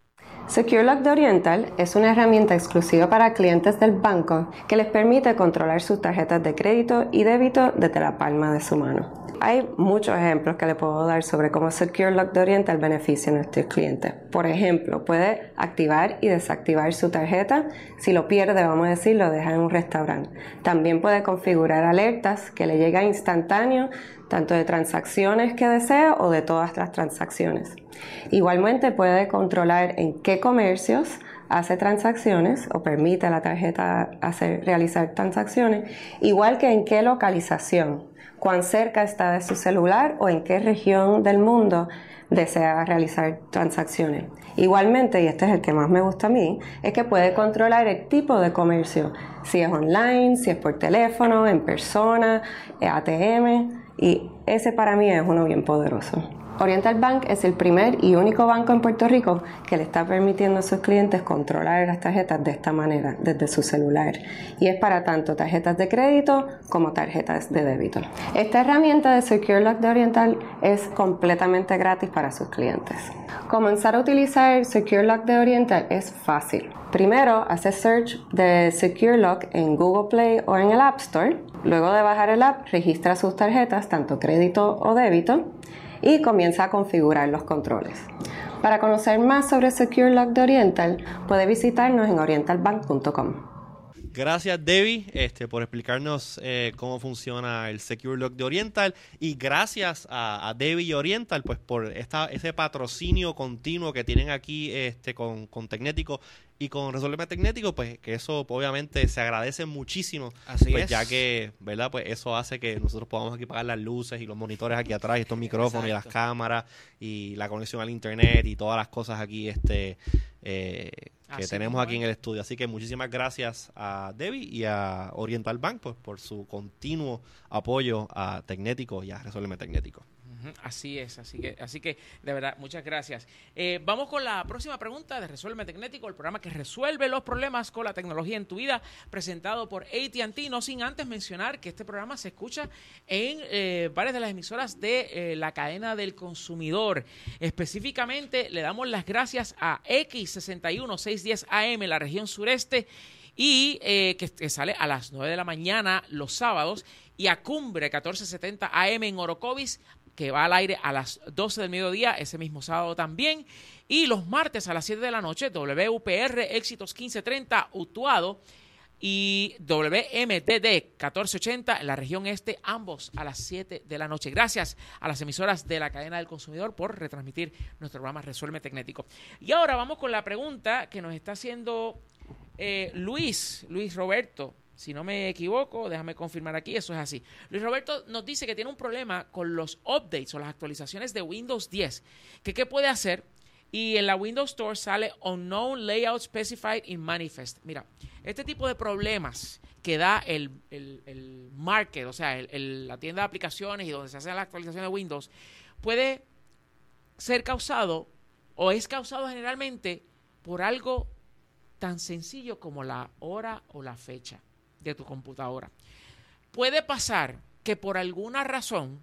Secure Lock de Oriental es una herramienta exclusiva para clientes del banco que les permite controlar sus tarjetas de crédito y débito desde la palma de su mano. Hay muchos ejemplos que le puedo dar sobre cómo Secure Lock de Oriental beneficia a nuestros clientes. Por ejemplo, puede activar y desactivar su tarjeta. Si lo pierde, vamos a decir, lo deja en un restaurante. También puede configurar alertas que le llegan instantáneo, tanto de transacciones que desea o de todas las transacciones. Igualmente puede controlar en qué comercios hace transacciones o permite a la tarjeta hacer, realizar transacciones, igual que en qué localización, cuán cerca está de su celular o en qué región del mundo desea realizar transacciones. Igualmente, y este es el que más me gusta a mí, es que puede controlar el tipo de comercio, si es online, si es por teléfono, en persona, A T M, y ese para mí es uno bien poderoso. Oriental Bank es el primer y único banco en Puerto Rico que le está permitiendo a sus clientes controlar las tarjetas de esta manera, desde su celular. Y es para tanto tarjetas de crédito como tarjetas de débito. Esta herramienta de Secure Lock de Oriental es completamente gratis para sus clientes. Comenzar a utilizar Secure Lock de Oriental es fácil. Primero, hace search de Secure Lock en Google Play o en el App Store. Luego de bajar el app, registra sus tarjetas, tanto crédito o débito, y comienza a configurar los controles. Para conocer más sobre Secure Lock de Oriental, puede visitarnos en oriental bank punto com.
Gracias, Debbie, este, por explicarnos eh, cómo funciona el Secure Lock de Oriental, y gracias a, a Debbie y Oriental pues por esta, ese patrocinio continuo que tienen aquí este, con, con Tecnético y con Resuélveme Tecnético, pues que eso obviamente se agradece muchísimo.
Así
pues
es.
Ya que, ¿verdad? Pues eso hace que nosotros podamos aquí pagar las luces y los monitores aquí atrás, y estos micrófonos Exacto. y las cámaras y la conexión al internet y todas las cosas aquí este eh, que Así tenemos aquí en el estudio. Así que muchísimas gracias a Debbie y a Oriental Bank pues, por su continuo apoyo a Tecnético y a Resuélveme Tecnético.
Así es, así que, así que de verdad, muchas gracias. Eh, vamos con la próxima pregunta de Resuelve Tecnético, el programa que resuelve los problemas con la tecnología en tu vida, presentado por A T and T. No sin antes mencionar que este programa se escucha en eh, varias de las emisoras de eh, la cadena del consumidor. Específicamente le damos las gracias a X sesenta y uno seiscientos diez A M en la región sureste, y eh, que, que sale a las nueve de la mañana los sábados, y a Cumbre catorce setenta A M en Orocovis, que va al aire a las doce del mediodía, ese mismo sábado también. Y los martes a las siete de la noche, W U P R Éxitos quince treinta Utuado y W M D D catorce ochenta en la región este, ambos a las siete de la noche. Gracias a las emisoras de la cadena del consumidor por retransmitir nuestro programa Resuelve Tecnético. Y ahora vamos con la pregunta que nos está haciendo eh, Luis, Luis Roberto. Si no me equivoco, déjame confirmar aquí, eso es así. Luis Roberto nos dice que tiene un problema con los updates o las actualizaciones de Windows diez. Que qué puede hacer, y en la Windows Store sale Unknown Layout Specified in Manifest. Mira, este tipo de problemas que da el, el, el market, o sea, el, el, la tienda de aplicaciones y donde se hacen las actualizaciones de Windows, puede ser causado o es causado generalmente por algo tan sencillo como la hora o la fecha de tu computadora. Puede pasar que por alguna razón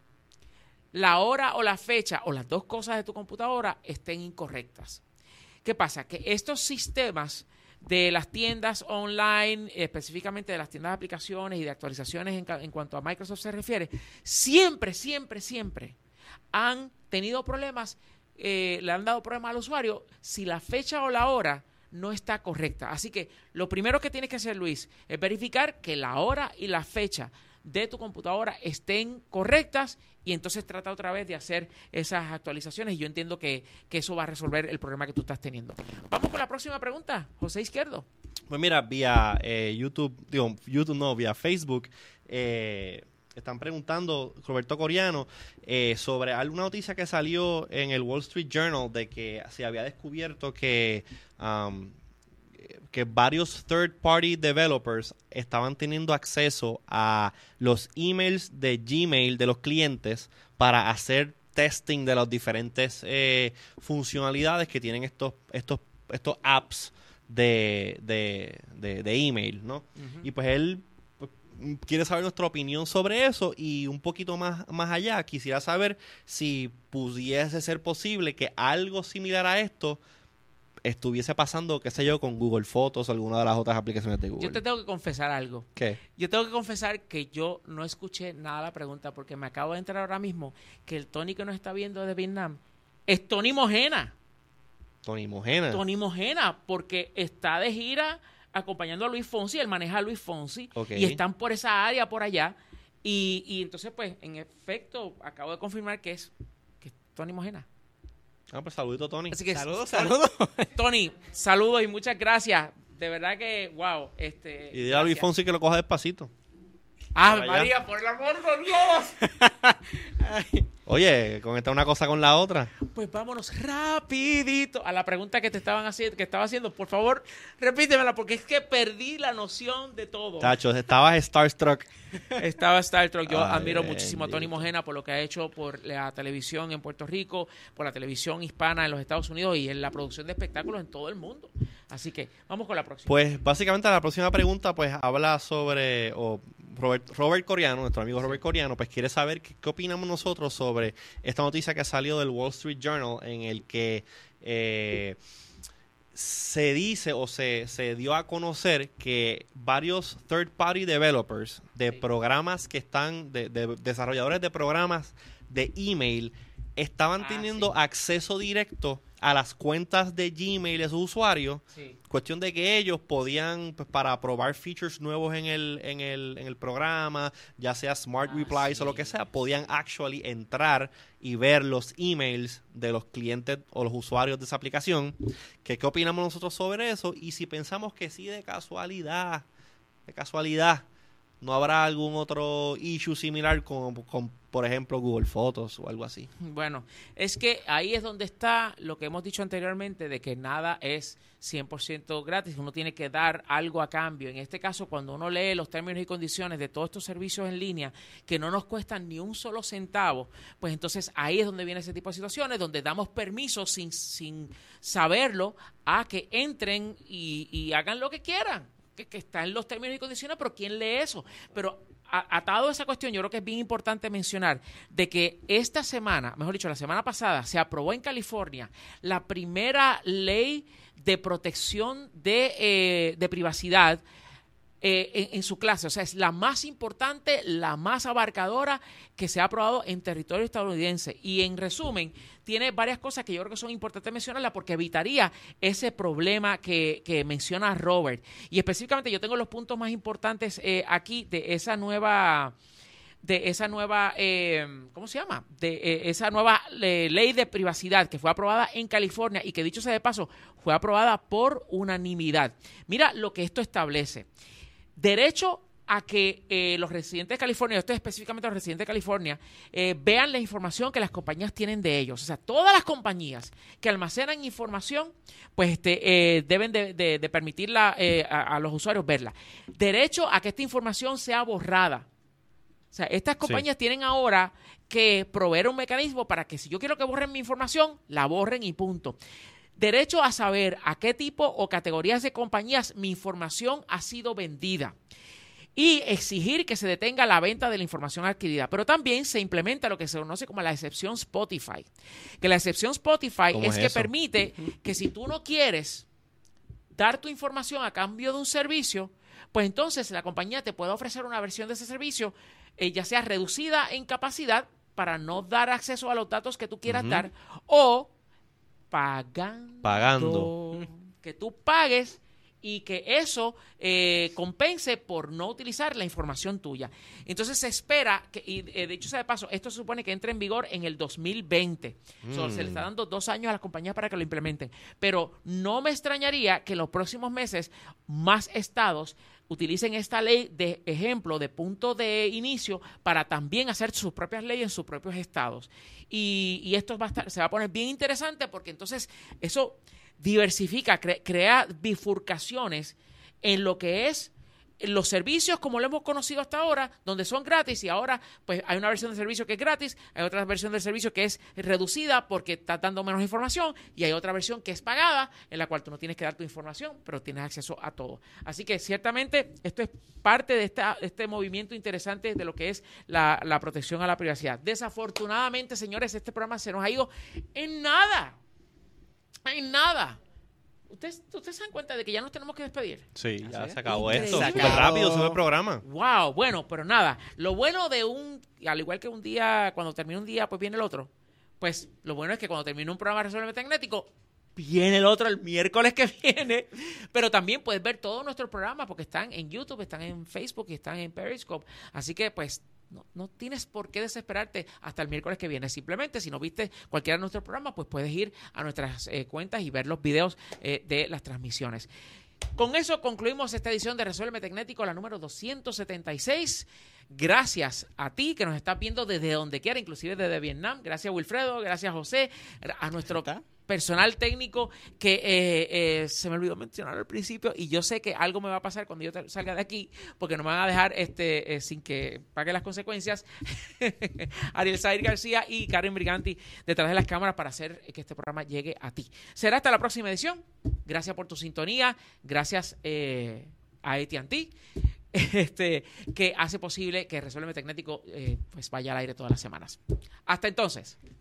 la hora o la fecha o las dos cosas de tu computadora estén incorrectas. ¿Qué pasa? Que estos sistemas de las tiendas online, específicamente de las tiendas de aplicaciones y de actualizaciones en, en cuanto a Microsoft se refiere, siempre, siempre, siempre han tenido problemas, eh, le han dado problemas al usuario si la fecha o la hora no está correcta. Así que lo primero que tienes que hacer, Luis, es verificar que la hora y la fecha de tu computadora estén correctas, y entonces trata otra vez de hacer esas actualizaciones, y yo entiendo que, que eso va a resolver el problema que tú estás teniendo. Vamos con la próxima pregunta, José Izquierdo.
Pues mira, vía eh, YouTube, digo, YouTube no, vía Facebook, eh, están preguntando, Roberto Coriano, eh, sobre alguna noticia que salió en el Wall Street Journal de que se había descubierto que, um, que varios third-party developers estaban teniendo acceso a los emails de Gmail de los clientes para hacer testing de las diferentes eh, funcionalidades que tienen estos estos estos apps de, de, de, de email, ¿no? Uh-huh. Y pues él pues, quiere saber nuestra opinión sobre eso y un poquito más, más allá, quisiera saber si pudiese ser posible que algo similar a esto estuviese pasando, qué sé yo, con Google Fotos o alguna de las otras aplicaciones de Google.
Yo te tengo que confesar algo.
¿Qué?
Yo tengo que confesar que yo no escuché nada de la pregunta porque me acabo de enterar ahora mismo que el Tony que nos está viendo de Vietnam es Tony Mojena.
Tony Mojena.
Tony Mojena, porque está de gira acompañando a Luis Fonsi, él maneja a Luis Fonsi, okay. Y están por esa área por allá. Y, y entonces, pues, en efecto, acabo de confirmar que es, que es Tony Mojena.
Ah, pues saludito, Tony.
Así que, saludos, saludos.
Tony, saludos y muchas gracias. De verdad que, wow. Este,
y dile a Luis Fonsi que lo coja despacito.
Ah, María, por el amor de Dios.
Oye, conecta una cosa con la otra.
Pues vámonos rapidito a la pregunta que te estaban haciendo, que estaba haciendo. Por favor, repítemela porque es que perdí la noción de todo.
Tacho, estabas Starstruck.
Estaba Starstruck. Yo
Ay,
admiro muchísimo a Tony
bendito.
Mojena por lo que ha hecho por la televisión en Puerto Rico, por la televisión hispana en los Estados Unidos y en la producción de espectáculos en todo el mundo. Así que vamos con la próxima.
Pues básicamente la próxima pregunta pues habla sobre, o Robert, Robert Coriano, nuestro amigo Robert Coriano, pues quiere saber qué, qué opinamos nosotros sobre esta noticia que ha salido del Wall Street Journal en el que eh, se dice o se, se dio a conocer que varios third party developers de sí. programas que están, de, de desarrolladores de programas de email estaban ah, teniendo sí. acceso directo a las cuentas de Gmail de sus usuarios. Sí. Cuestión de que ellos podían, pues, para probar features nuevos en el, en el, en el programa, ya sea Smart ah, Replies sí. o lo que sea, podían actually entrar y ver los emails de los clientes o los usuarios de esa aplicación. ¿Qué, qué opinamos nosotros sobre eso? Y si pensamos que sí, de casualidad, de casualidad, ¿no habrá algún otro issue similar con, con, por ejemplo, Google Fotos o algo así?
Bueno, es que ahí es donde está lo que hemos dicho anteriormente de que nada es cien por ciento gratis. Uno tiene que dar algo a cambio. En este caso, cuando uno lee los términos y condiciones de todos estos servicios en línea que no nos cuestan ni un solo centavo, pues entonces ahí es donde viene ese tipo de situaciones, donde damos permiso sin, sin saberlo a que entren y, y hagan lo que quieran. Que, que está en los términos y condiciones, pero ¿quién lee eso? Pero a, atado a esa cuestión, yo creo que es bien importante mencionar de que esta semana, mejor dicho, la semana pasada, se aprobó en California la primera ley de protección de, eh, de privacidad eh, en, en su clase. O sea, es la más importante, la más abarcadora que se ha aprobado en territorio estadounidense. Y en resumen, tiene varias cosas que yo creo que son importantes mencionarlas porque evitaría ese problema que, que menciona Robert. Y específicamente yo tengo los puntos más importantes eh, aquí de esa nueva... de esa nueva, eh, ¿cómo se llama? De eh, esa nueva eh, ley de privacidad que fue aprobada en California y que, dicho sea de paso, fue aprobada por unanimidad. Mira lo que esto establece. Derecho a que eh, los residentes de California, esto es específicamente los residentes de California, eh, vean la información que las compañías tienen de ellos. O sea, todas las compañías que almacenan información, pues este, eh, deben de, de, de permitirla eh, a, a los usuarios verla. Derecho a que esta información sea borrada. O sea, estas compañías sí. tienen ahora que proveer un mecanismo para que si yo quiero que borren mi información, la borren y punto. Derecho a saber a qué tipo o categorías de compañías mi información ha sido vendida. Y exigir que se detenga la venta de la información adquirida. Pero también se implementa lo que se conoce como la excepción Spotify. Que la excepción Spotify es, es que eso? permite que si tú no quieres dar tu información a cambio de un servicio, pues entonces la compañía te puede ofrecer una versión de ese servicio, eh, ya sea reducida en capacidad para no dar acceso a los datos que tú quieras uh-huh. dar, o pagando.
Pagando.
Que tú pagues y que eso eh, compense por no utilizar la información tuya. Entonces se espera, que, y eh, de hecho sea de paso, esto se supone que entre en vigor en el dos mil veinte. Mm. O sea, se le está dando dos años a las compañías para que lo implementen. Pero no me extrañaría que en los próximos meses más estados utilicen esta ley de ejemplo, de punto de inicio, para también hacer sus propias leyes en sus propios estados. Y, y esto va a estar, se va a poner bien interesante porque entonces eso diversifica, cre- crea bifurcaciones en lo que es los servicios como lo hemos conocido hasta ahora, donde son gratis y ahora pues hay una versión del servicio que es gratis, hay otra versión del servicio que es reducida porque está dando menos información y hay otra versión que es pagada en la cual tú no tienes que dar tu información, pero tienes acceso a todo. Así que ciertamente esto es parte de esta, este movimiento interesante de lo que es la, la protección a la privacidad. Desafortunadamente, señores, este programa se nos ha ido en nada, en nada. ¿Ustedes, ¿Ustedes se dan cuenta de que ya nos tenemos que despedir?
Sí, ya
¿Ah, sí?
se acabó
Increíble.
esto.
Se
Súper
acabó.
rápido se fue el programa.
Wow, bueno, pero nada, lo bueno de un, al igual que un día, cuando termina un día, pues viene el otro, pues lo bueno es que cuando termina un programa de Resuelve Tecnético, viene el otro el miércoles que viene, pero también puedes ver todos nuestros programas porque están en YouTube, están en Facebook y están en Periscope, así que pues no, no tienes por qué desesperarte hasta el miércoles que viene. Simplemente, si no viste cualquiera de nuestros programas, pues puedes ir a nuestras eh, cuentas y ver los videos eh, de las transmisiones. Con eso concluimos esta edición de Resuelve Tecnético, la número doscientos setenta y seis. Gracias a ti que nos estás viendo desde donde quiera, inclusive desde Vietnam. Gracias, Wilfredo. Gracias, José. A nuestro
¿Está?
personal técnico que eh, eh, se me olvidó mencionar al principio y yo sé que algo me va a pasar cuando yo te- salga de aquí porque no me van a dejar este eh, sin que pague las consecuencias. Ariel Said García y Karen Briganti detrás de las cámaras para hacer que este programa llegue a ti. Será hasta la próxima edición. Gracias por tu sintonía. Gracias eh, a A T and T. Este, que hace posible que Resuelve Tecnético eh, pues vaya al aire todas las semanas. Hasta entonces.